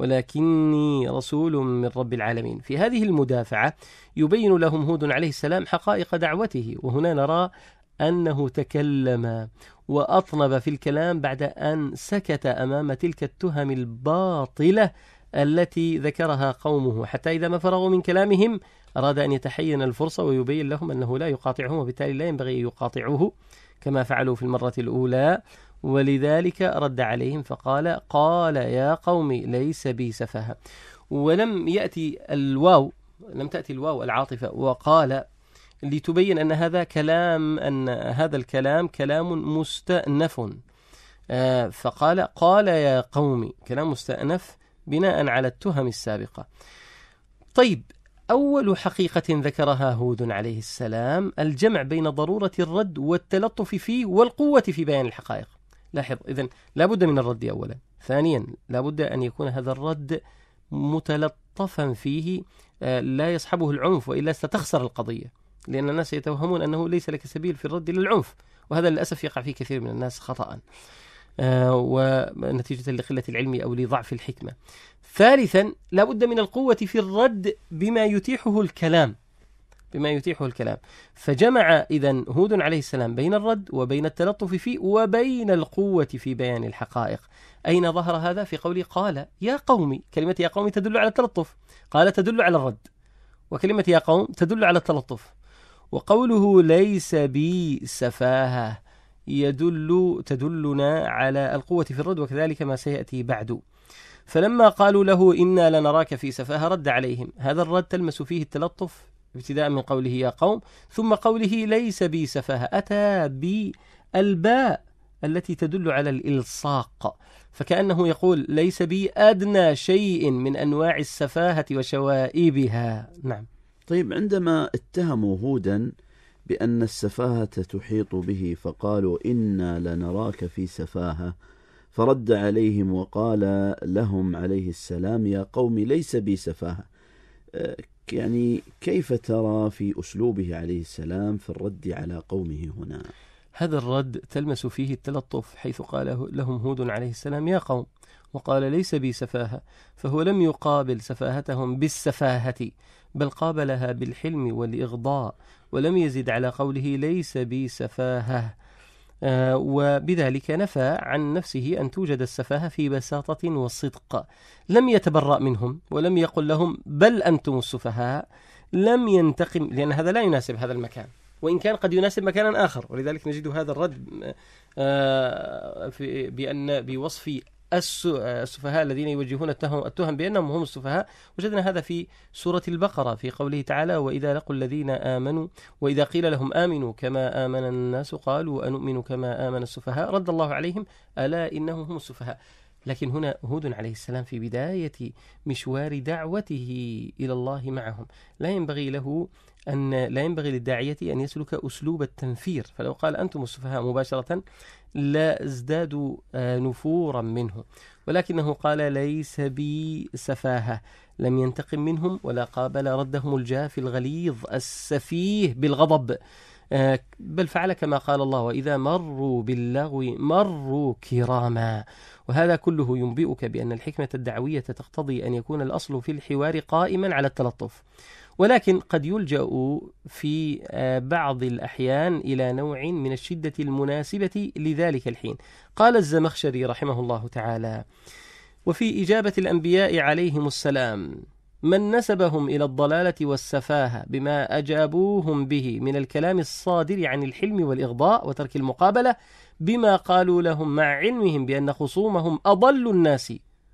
ولكني رسول من رب العالمين. في هذه المدافعة يبين لهم هود عليه السلام حقائق دعوته، وهنا نرى أنه تكلم وأطنب في الكلام بعد أن سكت أمام تلك التهم الباطلة التي ذكرها قومه، حتى إذا ما فرغوا من كلامهم أراد أن يتحين الفرصة ويبين لهم أنه لا يقاطعهم، وبالتالي لا ينبغي أن يقاطعوه كما فعلوا في المرة الأولى، ولذلك رد عليهم فقال قال يا قوم ليس بي سفاهة. ولم يأتي الواو لم تأتي الواو العاطفة وقال لتبين أن هذا كلام أن هذا الكلام كلام مستأنف، فقال قال يا قوم كلام مستأنف بناء على التهم السابقة. طيب، أول حقيقة ذكرها هود عليه السلام الجمع بين ضرورة الرد والتلطف فيه والقوة في بيان الحقائق. لاحظ، إذن لابد من الرد أولا، ثانيا لابد أن يكون هذا الرد متلطفا فيه لا يصحبه العنف، وإلا ستخسر القضية، لأن الناس يتوهمون أنه ليس لك سبيل في الرد للعنف، وهذا للأسف يقع فيه كثير من الناس خطأ آه ونتيجة لقلة العلم أو لضعف الحكمة. ثالثا لابد من القوة في الرد بما يتيحه الكلام بما يتيحه الكلام فجمع إذن هود عليه السلام بين الرد وبين التلطف فيه وبين القوة في بيان الحقائق. أين ظهر هذا؟ في قوله قال يا قوم. كلمة يا قوم تدل على التلطف، قال تدل على الرد، وكلمة يا قوم تدل على التلطف. وقوله ليس بي سفاهة يدل تدلنا على القوة في الرد، وكذلك ما سيأتي بعد. فلما قالوا له إنا لنراك في سفاهة رد عليهم. هذا الرد تلمس فيه التلطف ابتداء من قوله يا قوم، ثم قوله ليس بي سفاهة، أتى بالباء التي تدل على الإلصاق، فكأنه يقول ليس بي أدنى شيء من أنواع السفاهة وشوائبها. نعم. طيب، عندما اتهموا هودا بأن السفاهة تحيط به فقالوا إنا لنراك في سفاهة، فرد عليهم وقال لهم عليه السلام يا قوم ليس بي سفاهة. يعني كيف ترى في أسلوبه عليه السلام في الرد على قومه هنا؟ هذا الرد تلمس فيه التلطف، حيث قال لهم هود عليه السلام يا قوم، وقال ليس بي سفاهة، فهو لم يقابل سفاهتهم بالسفاهة، بل قابلها بالحلم والإغضاء، ولم يزد على قوله ليس بي سفاهة. آه وبذلك نفى عن نفسه أن توجد السفاهة في بساطة والصدق. لم يتبرأ منهم ولم يقل لهم بل أنتم السفهاء. لم ينتقم، لأن هذا لا يناسب هذا المكان، وإن كان قد يناسب مكانا آخر. ولذلك نجد هذا الرد آه في بأن بوصف السفهاء الذين يوجهون التهم, التهم بأنهم هم السفهاء. وجدنا هذا في سورة البقرة في قوله تعالى وإذا لقوا الذين آمنوا وإذا قيل لهم آمنوا كما آمن الناس قالوا أنؤمن كما آمن السفهاء رد الله عليهم ألا إنهم هم السفهاء. لكن هنا هود عليه السلام في بداية مشوار دعوته إلى الله معهم لا ينبغي له أن لا ينبغي للداعية أن يسلك أسلوب التنفير، فلو قال أنتم السفهاء مباشرة لا ازدادوا نفورا منه، ولكنه قال ليس بي سفاهة، لم ينتقم منهم ولا قابل ردهم الجاف الغليظ السفيه بالغضب، بل فعل كما قال الله وإذا مروا باللغو مروا كراما. وهذا كله ينبئك بأن الحكمة الدعوية تقتضي أن يكون الأصل في الحوار قائما على التلطف، ولكن قد يلجأ في بعض الأحيان إلى نوع من الشدة المناسبة لذلك الحين. قال الزمخشري رحمه الله تعالى وفي إجابة الأنبياء عليهم السلام من نسبهم إلى الضلالة والسفاهة بما أجابوهم به من الكلام الصادر عن الحلم والإغضاء وترك المقابلة بما قالوا لهم مع علمهم بأن خصومهم أضل الناس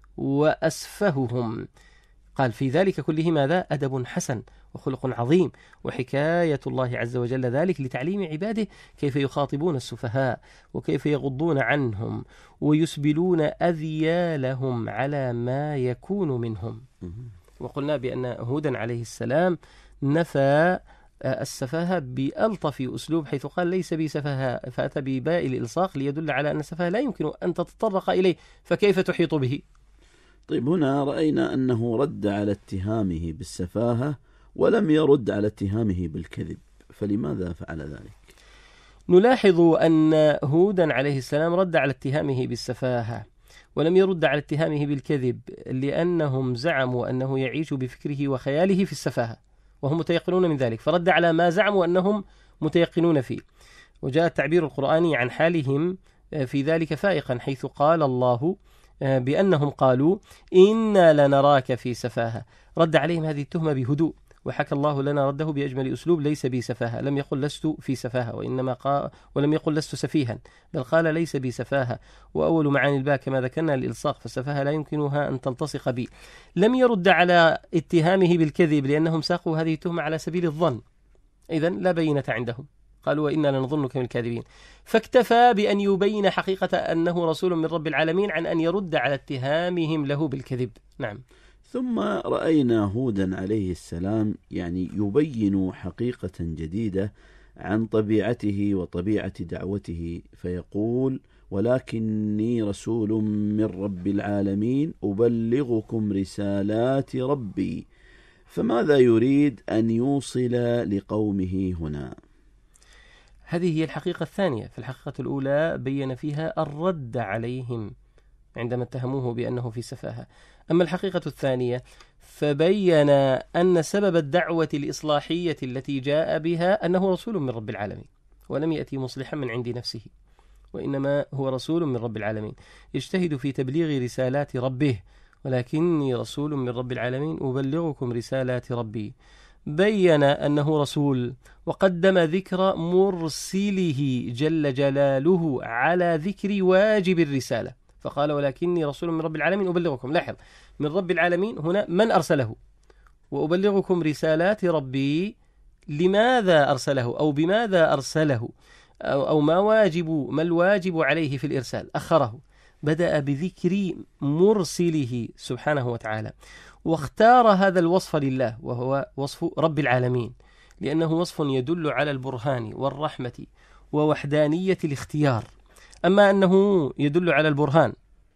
وأسفههم. قال في ذلك كله ماذا؟ أدب حسن وخلق عظيم، وحكاية الله عز وجل ذلك لتعليم عباده كيف يخاطبون السفهاء وكيف يغضون عنهم ويسبلون أذيالهم على ما يكون منهم. وقلنا بأن هودا عليه السلام نفى السفاهة بألطف أسلوب حيث قال ليس بي سفاهة، فأتى بباء الإلصاق ليدل على أن السفاهة لا يمكن أن تتطرق إليه، فكيف تحيط به؟ طيب، هنا رأينا أنه رد على اتهامه بالسفاهة ولم يرد على اتهامه بالكذب، فلماذا فعل ذلك؟ نلاحظ أن هودا عليه السلام رد على اتهامه بالسفاهة ولم يرد على اتهامه بالكذب، لأنهم زعموا أنه يعيش بفكره وخياله في السفاهة وهم متيقنون من ذلك، فرد على ما زعموا أنهم متيقنون فيه. وجاء التعبير القرآني عن حالهم في ذلك فائقا حيث قال الله بأنهم قالوا إنا لنراك في سفاهة. رد عليهم هذه التهمة بهدوء، وحكى الله لنا رده بأجمل أسلوب ليس بي سفاهة، لم يقل لست في سفاهة وإنما قال ولم يقل لست سفيها، بل قال ليس بي سفاهة. وأول معاني الباء كما ذكرنا الإلصاق، فالسفاهة لا يمكنها أن تلتصق بي. لم يرد على اتهامه بالكذب لأنهم ساقوا هذه التهمة على سبيل الظن، إذن لا بينة عندهم، قالوا وإنا لنظنك من الكاذبين، فاكتفى بأن يبين حقيقة أنه رسول من رب العالمين عن أن يرد على اتهامهم له بالكذب. نعم. ثم رأينا هودا عليه السلام يعني يبين حقيقة جديدة عن طبيعته وطبيعة دعوته، فيقول ولكني رسول من رب العالمين أبلغكم رسالات ربي. فماذا يريد أن يوصل لقومه هنا؟ هذه هي الحقيقة الثانية. في الحقيقة الأولى بين فيها الرد عليهم عندما اتهموه بأنه في سفاهة، أما الحقيقة الثانية فبين أن سبب الدعوة الإصلاحية التي جاء بها أنه رسول من رب العالمين، ولم يأتي مصلحا من عند نفسه، وإنما هو رسول من رب العالمين يجتهد في تبليغ رسالات ربه، ولكني رسول من رب العالمين أبلغكم رسالات ربي. بين أنه رسول وقدم ذكر مرسله جل جلاله على ذكر واجب الرسالة، فقال ولكني رسول من رب العالمين أبلغكم. لاحظ، من رب العالمين هنا من أرسله، وأبلغكم رسالات ربي لماذا أرسله أو بماذا أرسله أو, أو ما واجب ما الواجب عليه في الإرسال، أخره. بدأ بذكر مرسله سبحانه وتعالى، واختار هذا الوصف لله وهو وصف رب العالمين، لأنه وصف يدل على البرهان والرحمة ووحدانية الاختيار. أما أنه يدل على البرهان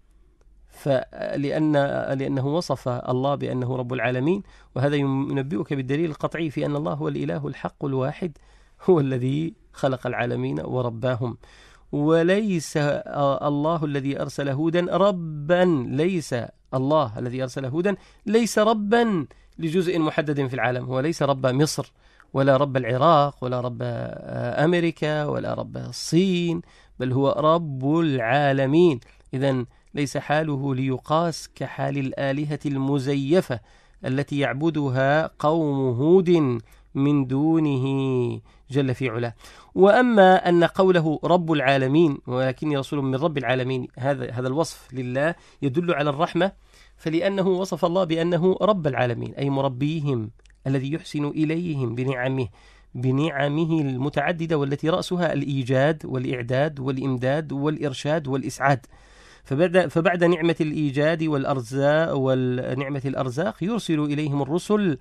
فلأن لأنه وصف الله بأنه رب العالمين، وهذا ينبئك بالدليل القطعي في أن الله هو الإله الحق الواحد، هو الذي خلق العالمين ورباهم، وليس الله الذي أرسل هودا ربا، ليس الله الذي أرسل هودا ليس ربا لجزء محدد في العالم، هو ليس رب مصر ولا رب العراق ولا رب أمريكا ولا رب الصين، بل هو رب العالمين. إذن ليس حاله ليقاس كحال الآلهة المزيفة التي يعبدها قوم هود من دونه جل في علاه. وأما أن قوله رب العالمين ولكني رسول من رب العالمين، هذا هذا الوصف لله يدل على الرحمة، فلأنه وصف الله بأنه رب العالمين أي مربيهم الذي يحسن إليهم بنعمه بنعمه المتعددة، والتي رأسها الإيجاد والإعداد والإمداد والإرشاد والإسعاد. فبعد, فبعد نعمة الإيجاد والأرزاق والنعمة الأرزاق يرسل إليهم الرسل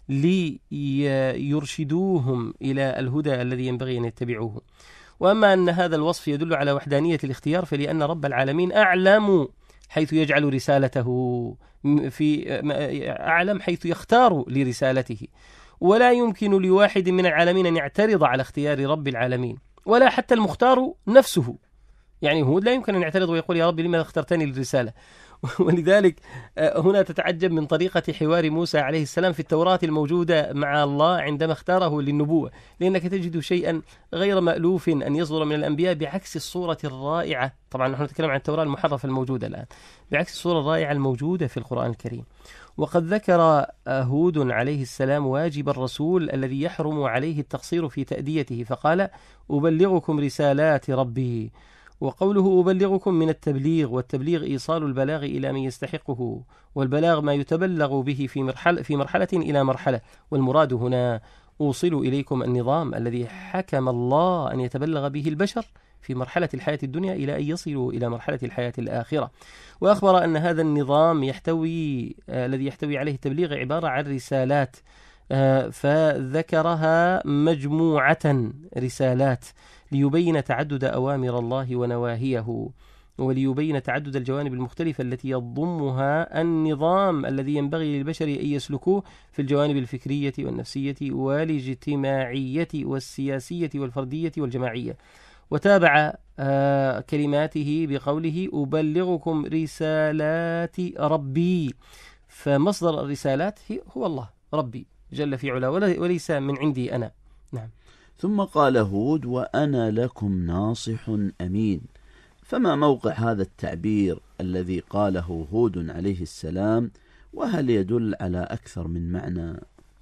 ليرشدوهم إلى الهدى الذي ينبغي أن يتبعوه. وأما أن هذا الوصف يدل على وحدانية الاختيار، فلأن رب العالمين أعلم حيث يجعل رسالته، في أعلم حيث يختار لرسالته، ولا يمكن لواحد من العالمين أن يعترض على اختيار رب العالمين، ولا حتى المختار نفسه. يعني هو لا يمكن أن يعترض ويقول يا رب لماذا اخترتني للرسالة. ولذلك هنا تتعجب من طريقة حوار موسى عليه السلام في التوراة الموجودة مع الله عندما اختاره للنبوة، لأنك تجد شيئا غير مألوف أن يصدر من الأنبياء بعكس الصورة الرائعة. طبعا نحن نتكلم عن التوراة المحرفة الموجودة الآن، بعكس الصورة الرائعة الموجودة في القرآن الكريم. وقد ذكر هود عليه السلام واجب الرسول الذي يحرم عليه التقصير في تأديته، فقال أبلغكم رسالات ربي. وقوله أبلغكم من التبليغ، والتبليغ إيصال البلاغ إلى من يستحقه، والبلاغ ما يتبلغ به في مرحلة, في مرحلة إلى مرحلة، والمراد هنا أوصل إليكم النظام الذي حكم الله أن يتبلغ به البشر في مرحلة الحياة الدنيا إلى أن يصلوا إلى مرحلة الحياة الآخرة. وأخبر أن هذا النظام يحتوي آه الذي يحتوي عليه التبليغ عبارة عن رسالات، آه فذكرها مجموعة رسالات ليبين تعدد أوامر الله ونواهيه، وليبين تعدد الجوانب المختلفة التي يضمها النظام الذي ينبغي للبشر أن يسلكوه في الجوانب الفكرية والنفسية والاجتماعية والسياسية والفردية والجماعية. وتابع آه كلماته بقوله أبلغكم رسالات ربي، فمصدر الرسالات هو الله ربي جل في علاه وليس من عندي أنا. نعم. ثم قال هود وأنا لكم ناصح أمين. فما موقع هذا التعبير الذي قاله هود عليه السلام، وهل يدل على أكثر من معنى؟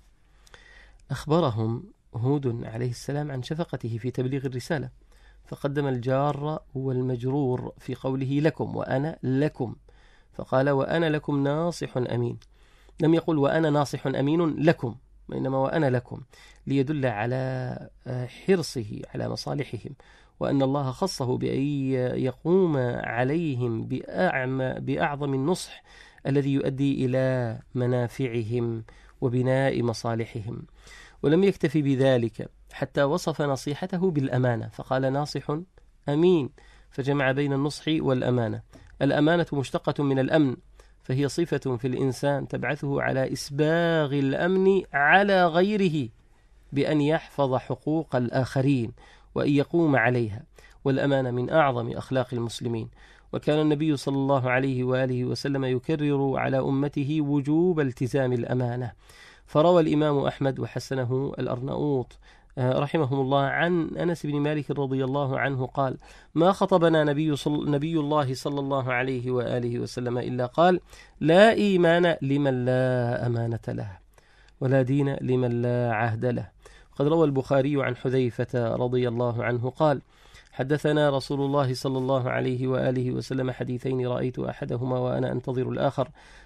أخبرهم هود عليه السلام عن شفقته في تبليغ الرسالة، فقدم الجار والمجرور في قوله لكم وأنا لكم، فقال وأنا لكم ناصح أمين، لم يقل وأنا ناصح أمين لكم، وإنما وأنا لكم، ليدل على حرصه على مصالحهم، وأن الله خصه بأن يقوم عليهم بأعظم النصح الذي يؤدي إلى منافعهم وبناء مصالحهم. ولم يكتفي بذلك حتى وصف نصيحته بالأمانة، فقال ناصح أمين، فجمع بين النصح والأمانة. الأمانة مشتقة من الأمن، فهي صفة في الإنسان تبعثه على إسباغ الأمن على غيره بأن يحفظ حقوق الآخرين وأن يقوم عليها، والأمانة من أعظم أخلاق المسلمين. وكان النبي صلى الله عليه وآله وسلم يكرر على أمته وجوب التزام الأمانة. فروى الإمام أحمد وحسنه الأرناؤوط رحمهم الله عن أنس بن مالك رضي الله عنه قال ما خطبنا نبي, صل... نبي الله صلى الله عليه وآله وسلم إلا قال لا إيمان لمن لا أمانة له، ولا دين لمن لا عهد له. قد روى البخاري عن حذيفة رضي الله عنه قال حدثنا رسول الله صلى الله عليه وآله وسلم حديثين رأيت أحدهما وأنا أنتظر الآخر،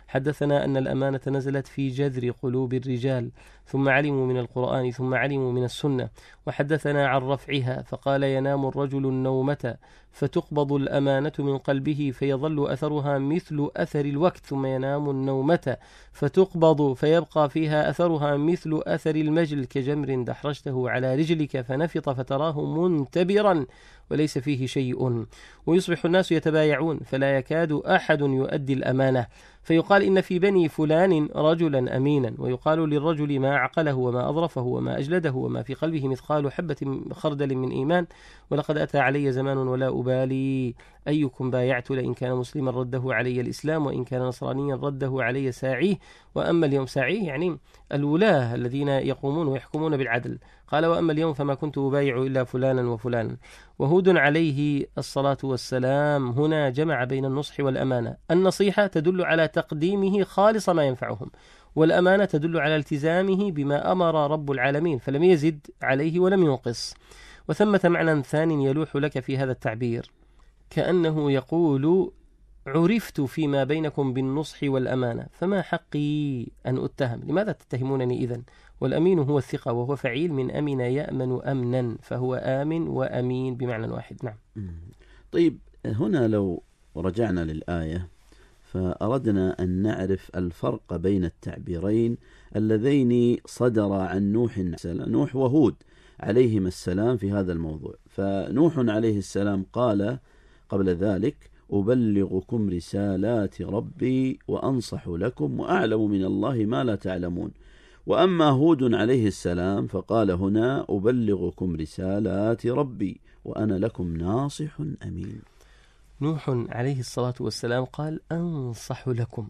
حدثنا أن الأمانة نزلت في جذر قلوب الرجال ثم علموا من القرآن ثم علموا من السنة. وحدثنا عن رفعها فقال ينام الرجل النومة فتقبض الأمانة من قلبه فيظل أثرها مثل أثر الوقت ثم ينام النومة فتقبض فيبقى فيها أثرها مثل أثر المجل كجمر دحرجته على رجلك فنفط فتراه منتبرا وليس فيه شيء. ويصبح الناس يتبايعون فلا يكاد أحد يؤدي الأمانة فيقال إن في بني فلان رجلا أمينا، ويقال للرجل ما عقله وما أظرفه وما أجلده وما في قلبه مثقال حبة خردل من إيمان. ولقد أتى علي زمان ولا أبالي أيكم بايعت لئن كان مسلما رده علي الإسلام وإن كان نصرانيا رده علي ساعيه. وأما اليوم ساعيه يعني الولاة الذين يقومون ويحكمون بالعدل. قال وأما اليوم فما كنت أبايع إلا فلانا وفلانا. وهود عليه الصلاة والسلام هنا جمع بين النصح والأمانة. النصيحة تدل على تقديمه خالص ما ينفعهم، والأمانة تدل على التزامه بما أمر رب العالمين فلم يزد عليه ولم ينقص. وثمة معنى ثاني يلوح لك في هذا التعبير كأنه يقول عرفت فيما بينكم بالنصح والأمانة فما حقي أن أتهم؟ لماذا تتهمونني إذن؟ والأمين هو الثقة وهو فعيل من أمن يأمن أمنا فهو آمن وأمين بمعنى واحد. نعم. طيب هنا لو رجعنا للآية فأردنا أن نعرف الفرق بين التعبيرين اللذين صدر عن نوح نوح وهود عليهما السلام في هذا الموضوع. فنوح عليه السلام قال قبل ذلك أبلغكم رسالات ربي وأنصح لكم وأعلم من الله ما لا تعلمون. وأما هود عليه السلام فقال هنا أبلغكم رسالات ربي وأنا لكم ناصح أمين. نوح عليه الصلاة والسلام قال أنصح لكم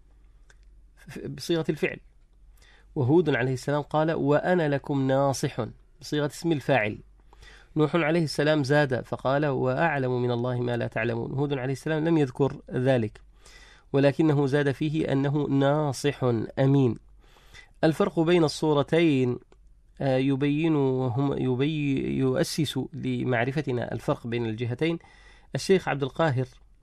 بصيغة الفعل، وهود عليه السلام قال وأنا لكم ناصح بصيغة اسم الفاعل. نوح عليه السلام زاد فقال وأعلم من الله ما لا تعلمون. هود عليه السلام لم يذكر ذلك ولكنه زاد فيه أنه ناصح أمين. الفرق بين الصورتين يبين وهم يبي يؤسس لمعرفتنا الفرق بين الجهتين الشيخ عبد القاهر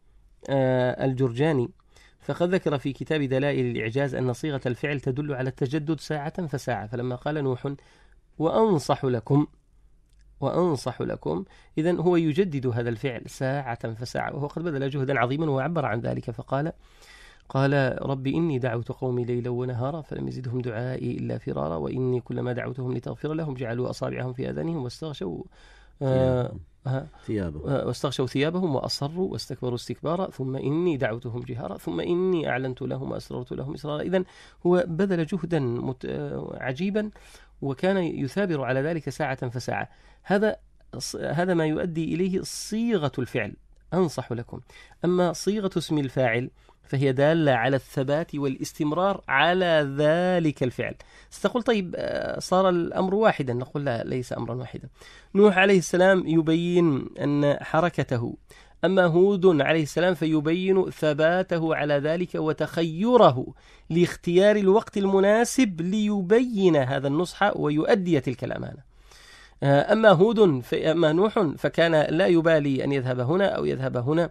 الجرجاني، فقد ذكر في كتاب دلائل الإعجاز أن صيغة الفعل تدل على التجدد ساعة فساعة. فلما قال نوح وأنصح لكم وأنصح لكم إذن هو يجدد هذا الفعل ساعة فساعة، وهو قد بذل جهدا عظيما وعبر عن ذلك فقال قال ربي إني دعوت قومي ليلا ونهارا فلم يزدهم دعائي إلا فرارا وإني كلما دعوتهم لتغفر لهم جعلوا أصابعهم في آذانهم واستغشوا آه ثيابهم واستغشوا ثيابهم وأصروا واستكبروا استكبارا ثم إني دعوتهم جهارا ثم إني أعلنت لهم وأسررت لهم إسرارا. إذن هو بذل جهدا مت... عجيبا وكان يثابر على ذلك ساعة فساعة. هذا هذا ما يؤدي إليه صيغة الفعل أنصح لكم. أما صيغة اسم الفاعل فهي دالة على الثبات والاستمرار على ذلك الفعل. ستقول طيب صار الأمر واحدا، نقول لا ليس أمرا واحدا. نوح عليه السلام يبين أن حركته، أما هود عليه السلام فيبين ثباته على ذلك وتخيره لاختيار الوقت المناسب ليبين هذا النصح ويؤدي تلك الأمانة. أما هود أما نوح فكان لا يبالي أن يذهب هنا أو يذهب هنا.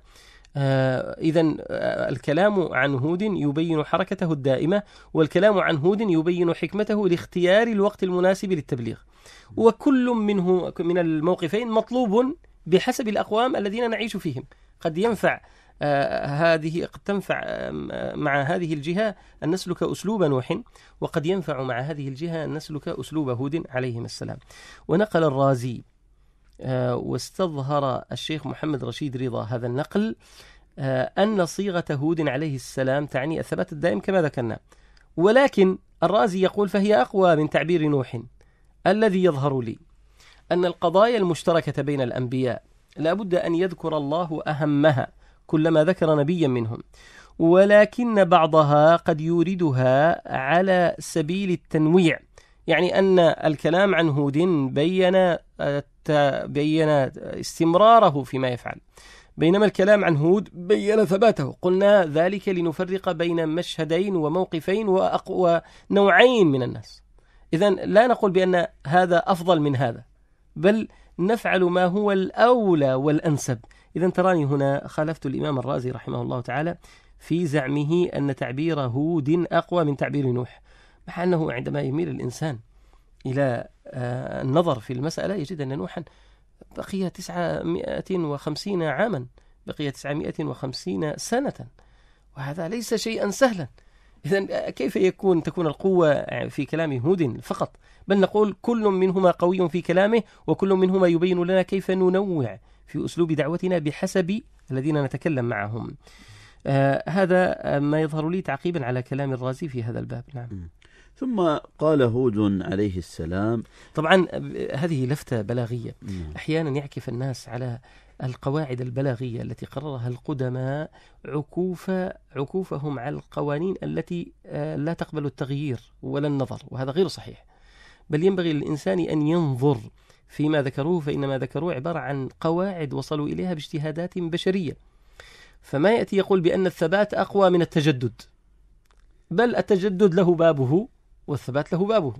إذن الكلام عن هود يبين حركته الدائمة، والكلام عن هود يبين حكمته لاختيار الوقت المناسب للتبليغ. وكل منه من الموقفين مطلوب بحسب الأقوام الذين نعيش فيهم. قد ينفع آه هذه قد تنفع آه مع هذه الجهة أن نسلك أسلوب نوح، وقد ينفع مع هذه الجهة أن نسلك أسلوب هود عليهم السلام. ونقل الرازي آه واستظهر الشيخ محمد رشيد رضا هذا النقل آه أن صيغة هود عليه السلام تعني الثبات الدائم كما ذكرنا، ولكن الرازي يقول فهي أقوى من تعبير نوح. الذي يظهر لي أن القضايا المشتركة بين الأنبياء لا بد أن يذكر الله أهمها كلما ذكر نبيا منهم، ولكن بعضها قد يوردها على سبيل التنويع، يعني أن الكلام عن هود بين بين استمراره فيما يفعل، بينما الكلام عن هود بين ثباته. قلنا ذلك لنفرق بين مشهدين وموقفين ونوعين من الناس. إذن لا نقول بأن هذا أفضل من هذا، بل نفعل ما هو الأولى والأنسب. إذن تراني هنا خالفت الإمام الرازي رحمه الله تعالى في زعمه أن تعبير هود أقوى من تعبير نوح، مع أنه عندما يميل الإنسان إلى النظر في المسألة يجد أن نوحا بقي تسعمائة وخمسين عاما، بقي تسعمائة وخمسين سنة، وهذا ليس شيئا سهلا. إذن كيف يكون تكون القوة في كلام هود فقط؟ بل نقول كل منهما قوي في كلامه، وكل منهما يبين لنا كيف ننوع في أسلوب دعوتنا بحسب الذين نتكلم معهم. آه هذا ما يظهر لي تعقيبا على كلام الرازي في هذا الباب. نعم. ثم قال هود عليه السلام. طبعا هذه لفتة بلاغية، أحيانا يعكف الناس على القواعد البلاغية التي قررها القدماء عكوف عكوفهم على القوانين التي لا تقبل التغيير ولا النظر، وهذا غير صحيح. بل ينبغي للإنسان أن ينظر فيما ذكروه، فإنما ذكروه عبارة عن قواعد وصلوا إليها باجتهادات بشرية. فما يأتي يقول بأن الثبات أقوى من التجدد، بل التجدد له بابه والثبات له بابه.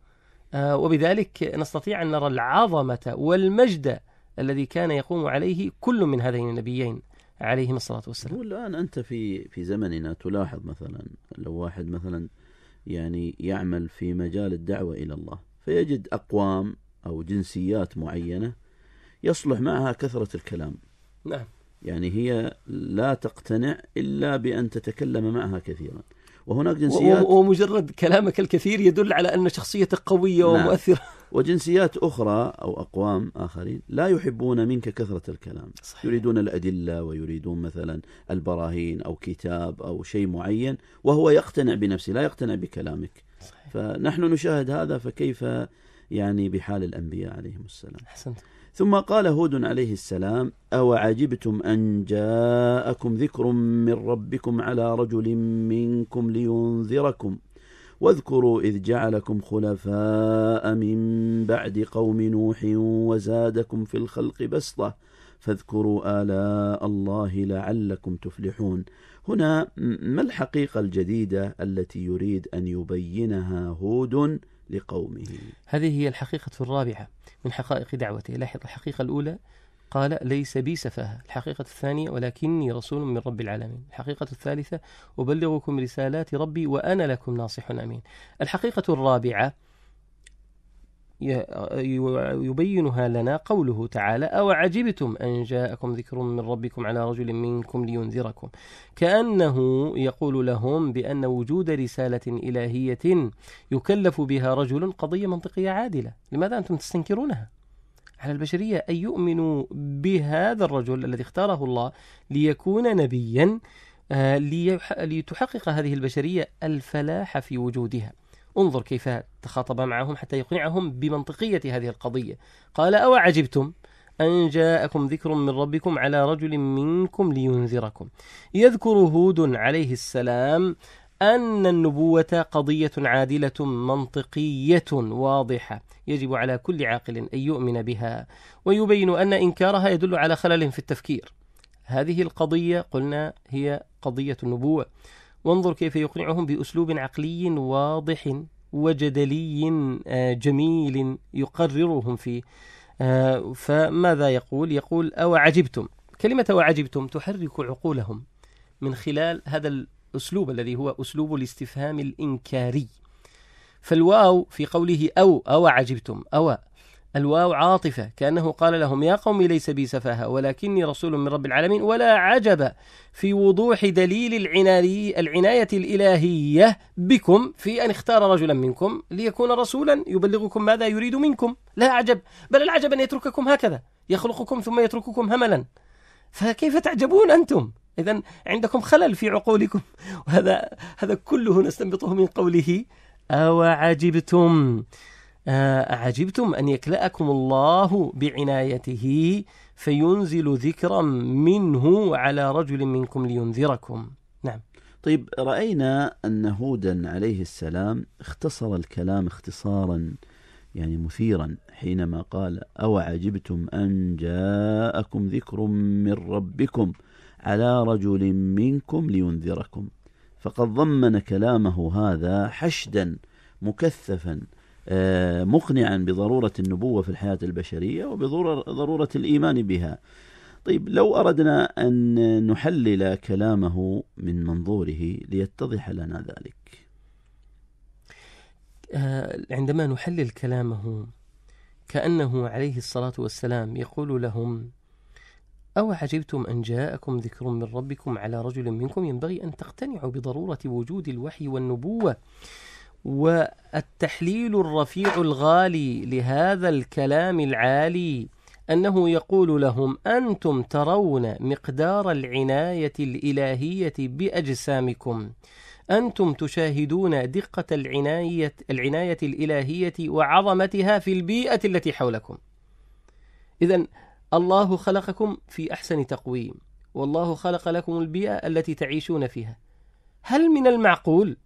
آه وبذلك نستطيع أن نرى العظمة والمجد الذي كان يقوم عليه كل من هذين النبيين عليهم الصلاة والسلام. الآن أنت في في زمننا تلاحظ مثلا لو واحد مثلا يعني يعمل في مجال الدعوة إلى الله، فيجد أقوام أو جنسيات معينة يصلح معها كثرة الكلام. نعم. يعني هي لا تقتنع إلا بأن تتكلم معها كثيرا، وهناك جنسيات ومجرد كلامك الكثير يدل على أن شخصيتك قوية ومؤثرة. نعم. وجنسيات أخرى أو أقوام آخرين لا يحبون منك كثرة الكلام. صحيح. يريدون الأدلة ويريدون مثلا البراهين أو كتاب أو شيء معين، وهو يقتنع بنفسه لا يقتنع بكلامك. صحيح. فنحن نشاهد هذا، فكيف يعني بحال الأنبياء عليهم السلام. حسنت. ثم قال هود عليه السلام: أو عجبتم أن جاءكم ذكر من ربكم على رجل منكم لينذركم واذكروا إذ جعلكم خلفاء من بعد قوم نوح وزادكم في الخلق بسطة فاذكروا آلاء الله لعلكم تفلحون. هنا ما الحقيقة الجديدة التي يريد أن يبينها هود لقومه؟ هذه هي الحقيقة الرابعة من حقائق دعوته. لاحظ، الحقيقة الأولى قال ليس بي سفاهة، الحقيقة الثانية ولكني رسول من رب العالمين، الحقيقة الثالثة أبلغكم رسالات ربي وأنا لكم ناصح أمين. الحقيقة الرابعة يبينها لنا قوله تعالى: أو عجبتم أن جاءكم ذكر من ربكم على رجل منكم لينذركم، كأنه يقول لهم بأن وجود رسالة إلهية يكلف بها رجل قضية منطقية عادلة. لماذا أنتم تستنكرونها؟ على البشرية أن يؤمنوا بهذا الرجل الذي اختاره الله ليكون نبيا لتحقق هذه البشرية الفلاح في وجودها. انظر كيف تخاطب معهم حتى يقنعهم بمنطقية هذه القضية. قال: أو عجبتم أن جاءكم ذكر من ربكم على رجل منكم لينذركم. يذكر هود عليه السلام أن النبوة قضية عادلة منطقية واضحة يجب على كل عاقل أن يؤمن بها، ويبين أن إنكارها يدل على خلل في التفكير. هذه القضية قلنا هي قضية النبوة. وانظر كيف يقنعهم بأسلوب عقلي واضح وجدلي جميل يقررهم فيه. فماذا يقول؟ يقول: أو عجبتم. كلمة أو عجبتم تحرك عقولهم من خلال هذا الأسلوب الذي هو أسلوب الاستفهام الإنكاري. فالواو في قوله أو أو عجبتم، أو الواو عاطفة، كأنه قال لهم: يا قوم ليس بي سفاهة ولكني رسول من رب العالمين. ولا عجب في وضوح دليل العناية, العناية الإلهية بكم في أن اختار رجلا منكم ليكون رسولا يبلغكم ماذا يريد منكم. لا عجب، بل العجب أن يترككم هكذا، يخلقكم ثم يترككم هملا. فكيف تعجبون أنتم؟ إذن عندكم خلل في عقولكم. وهذا هذا كله نستنبطه من قوله: أو عجبتم. أعجبتم أن يكلأكم الله بعنايته فينزل ذكرا منه على رجل منكم لينذركم. نعم. طيب، رأينا أن هودا عليه السلام اختصر الكلام اختصارا يعني مثيرا حينما قال: أو عجبتم أن جاءكم ذكر من ربكم على رجل منكم لينذركم. فقد ضمن كلامه هذا حشدا مكثفا مقنعا بضرورة النبوة في الحياة البشرية وبضرورة الإيمان بها. طيب لو أردنا أن نحلل كلامه من منظوره ليتضح لنا ذلك. عندما نحلل كلامه كأنه عليه الصلاة والسلام يقول لهم: أو عجبتم أن جاءكم ذكر من ربكم على رجل منكم ينبغي أن تقتنعوا بضرورة وجود الوحي والنبوة. والتحليل الرفيع الغالي لهذا الكلام العالي أنه يقول لهم: أنتم ترون مقدار العناية الإلهية بأجسامكم، أنتم تشاهدون دقة العناية, العناية الإلهية وعظمتها في البيئة التي حولكم. إذن الله خلقكم في أحسن تقويم، والله خلق لكم البيئة التي تعيشون فيها. هل من المعقول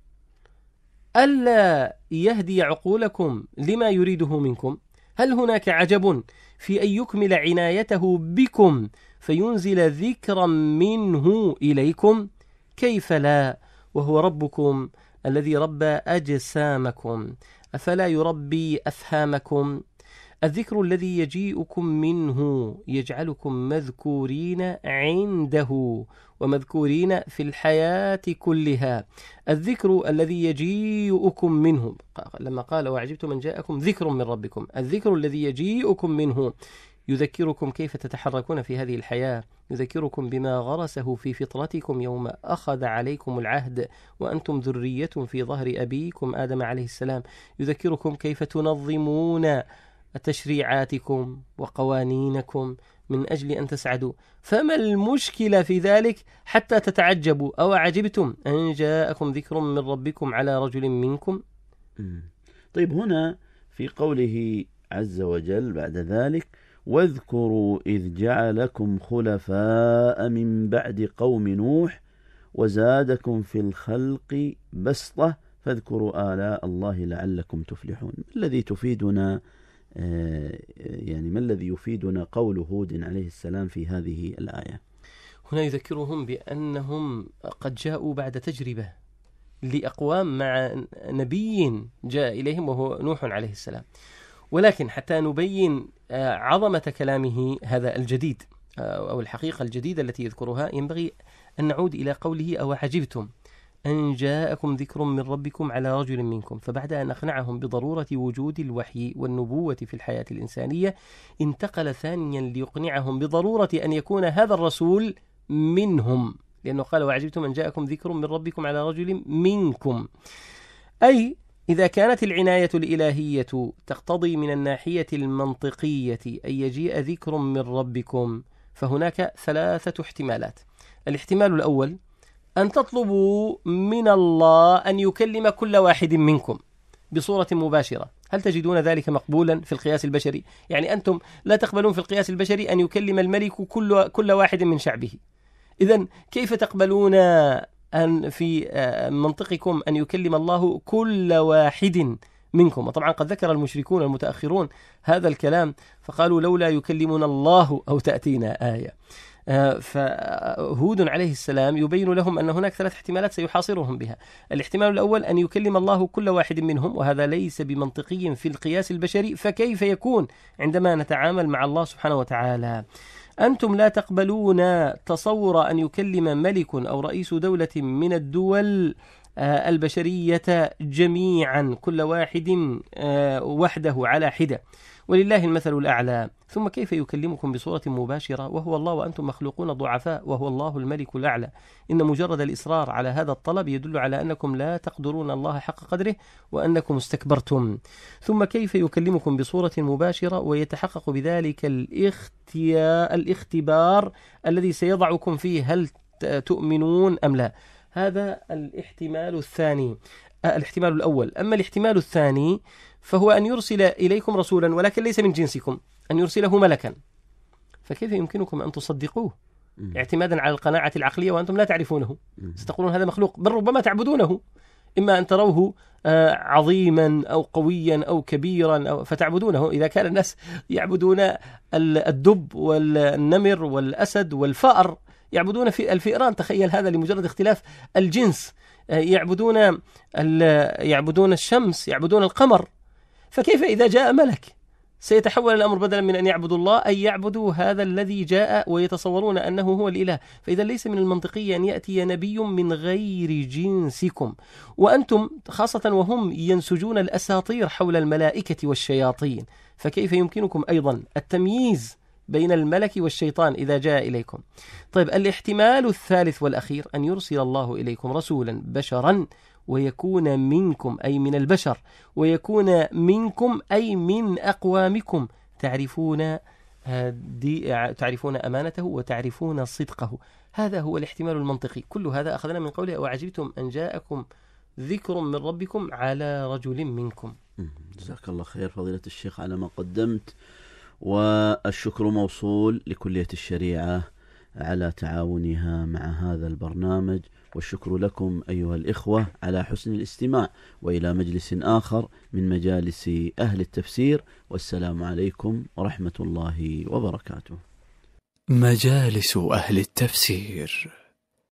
ألا يهدي عقولكم لما يريده منكم؟ هل هناك عجب في أن يكمل عنايته بكم فينزل ذكرا منه إليكم؟ كيف لا، وهو ربكم الذي ربى أجسامكم، أفلا يربي أفهامكم؟ الذكر الذي يجيئكم منه يجعلكم مذكورين عنده ومذكورين في الحياة كلها. الذكر الذي يجيئكم منه، لما قال: وعجبتم من جاءكم ذكر من ربكم، الذكر الذي يجيئكم منه يذكركم كيف تتحركون في هذه الحياة، يذكركم بما غرسه في فطرتكم يوم أخذ عليكم العهد وأنتم ذرية في ظهر أبيكم آدم عليه السلام، يذكركم كيف تنظمون تشريعاتكم وقوانينكم من أجل أن تسعدوا. فما المشكلة في ذلك حتى تتعجبوا؟ أو عجبتم أن جاءكم ذكر من ربكم على رجل منكم؟ طيب هنا في قوله عز وجل بعد ذلك: واذكروا إذ جعلكم خلفاء من بعد قوم نوح وزادكم في الخلق بسطة فاذكروا آلاء الله لعلكم تفلحون. الذي تفيدنا يعني ما الذي يفيدنا قول هود عليه السلام في هذه الآية؟ هنا يذكرهم بأنهم قد جاءوا بعد تجربة لأقوام مع نبي جاء إليهم وهو نوح عليه السلام، ولكن حتى نبين عظمة كلامه هذا الجديد أو الحقيقة الجديدة التي يذكرها ينبغي أن نعود إلى قوله: أو عجبتم أن جاءكم ذكر من ربكم على رجل منكم. فبعد أن أقنعهم بضرورة وجود الوحي والنبوة في الحياة الإنسانية، انتقل ثانيا ليقنعهم بضرورة أن يكون هذا الرسول منهم، لأنه قال: وعجبتم أن جاءكم ذكر من ربكم على رجل منكم، أي إذا كانت العناية الإلهية تقتضي من الناحية المنطقية أن يجيء ذكر من ربكم، فهناك ثلاثة احتمالات. الاحتمال الأول أن تطلبوا من الله أن يكلم كل واحد منكم بصورة مباشرة. هل تجدون ذلك مقبولا في القياس البشري؟ يعني أنتم لا تقبلون في القياس البشري أن يكلم الملك كل, كل واحد من شعبه، إذن كيف تقبلون أن في منطقكم أن يكلم الله كل واحد منكم؟ وطبعا قد ذكر المشركون المتأخرون هذا الكلام فقالوا: لولا يكلمنا الله أو تأتينا آية. فهود عليه السلام يبين لهم أن هناك ثلاث احتمالات سيحاصرهم بها. الاحتمال الأول أن يكلم الله كل واحد منهم، وهذا ليس بمنطقي في القياس البشري، فكيف يكون عندما نتعامل مع الله سبحانه وتعالى؟ أنتم لا تقبلون تصور أن يكلم ملك أو رئيس دولة من الدول البشرية جميعا، كل واحد وحده على حدة، ولله المثل الأعلى. ثم كيف يكلمكم بصورة مباشرة وهو الله وأنتم مخلوقون ضعفاء وهو الله الملك الأعلى؟ إن مجرد الإصرار على هذا الطلب يدل على أنكم لا تقدرون الله حق قدره وأنكم استكبرتم. ثم كيف يكلمكم بصورة مباشرة ويتحقق بذلك الاختبار الذي سيضعكم فيه هل تؤمنون أم لا؟ هذا الاحتمال الثاني. الاحتمال الأول. أما الاحتمال الثاني فهو أن يرسل إليكم رسولا ولكن ليس من جنسكم، أن يرسله ملكا، فكيف يمكنكم أن تصدقوه اعتمادا على القناعة العقلية وأنتم لا تعرفونه؟ ستقولون هذا مخلوق، بل ربما تعبدونه، إما أن تروه عظيما أو قويا أو كبيرا أو فتعبدونه. إذا كان الناس يعبدون الدب والنمر والأسد والفأر، يعبدون في الفئران، تخيل هذا لمجرد اختلاف الجنس، يعبدون يعبدون الشمس، يعبدون القمر، فكيف إذا جاء ملك سيتحول الأمر بدلا من أن يعبدوا الله أن يعبدوا هذا الذي جاء ويتصورون أنه هو الإله. فإذا ليس من المنطقي أن يأتي نبي من غير جنسكم وأنتم خاصة وهم ينسجون الأساطير حول الملائكة والشياطين، فكيف يمكنكم أيضا التمييز بين الملك والشيطان إذا جاء إليكم؟ طيب، الاحتمال الثالث والأخير أن يرسل الله إليكم رسولا بشرا ويكون منكم أي من البشر، ويكون منكم أي من أقوامكم، تعرفون تعرفون أمانته وتعرفون صدقه. هذا هو الاحتمال المنطقي. كل هذا أخذنا من قوله وعجبتم أن جاءكم ذكر من ربكم على رجل منكم. جزاك الله خير فضيلة الشيخ على ما قدمت، والشكر موصول لكلية الشريعة على تعاونها مع هذا البرنامج، والشكر لكم أيها الإخوة على حسن الاستماع، وإلى مجلس آخر من مجالس أهل التفسير، والسلام عليكم ورحمة الله وبركاته. مجالس أهل التفسير.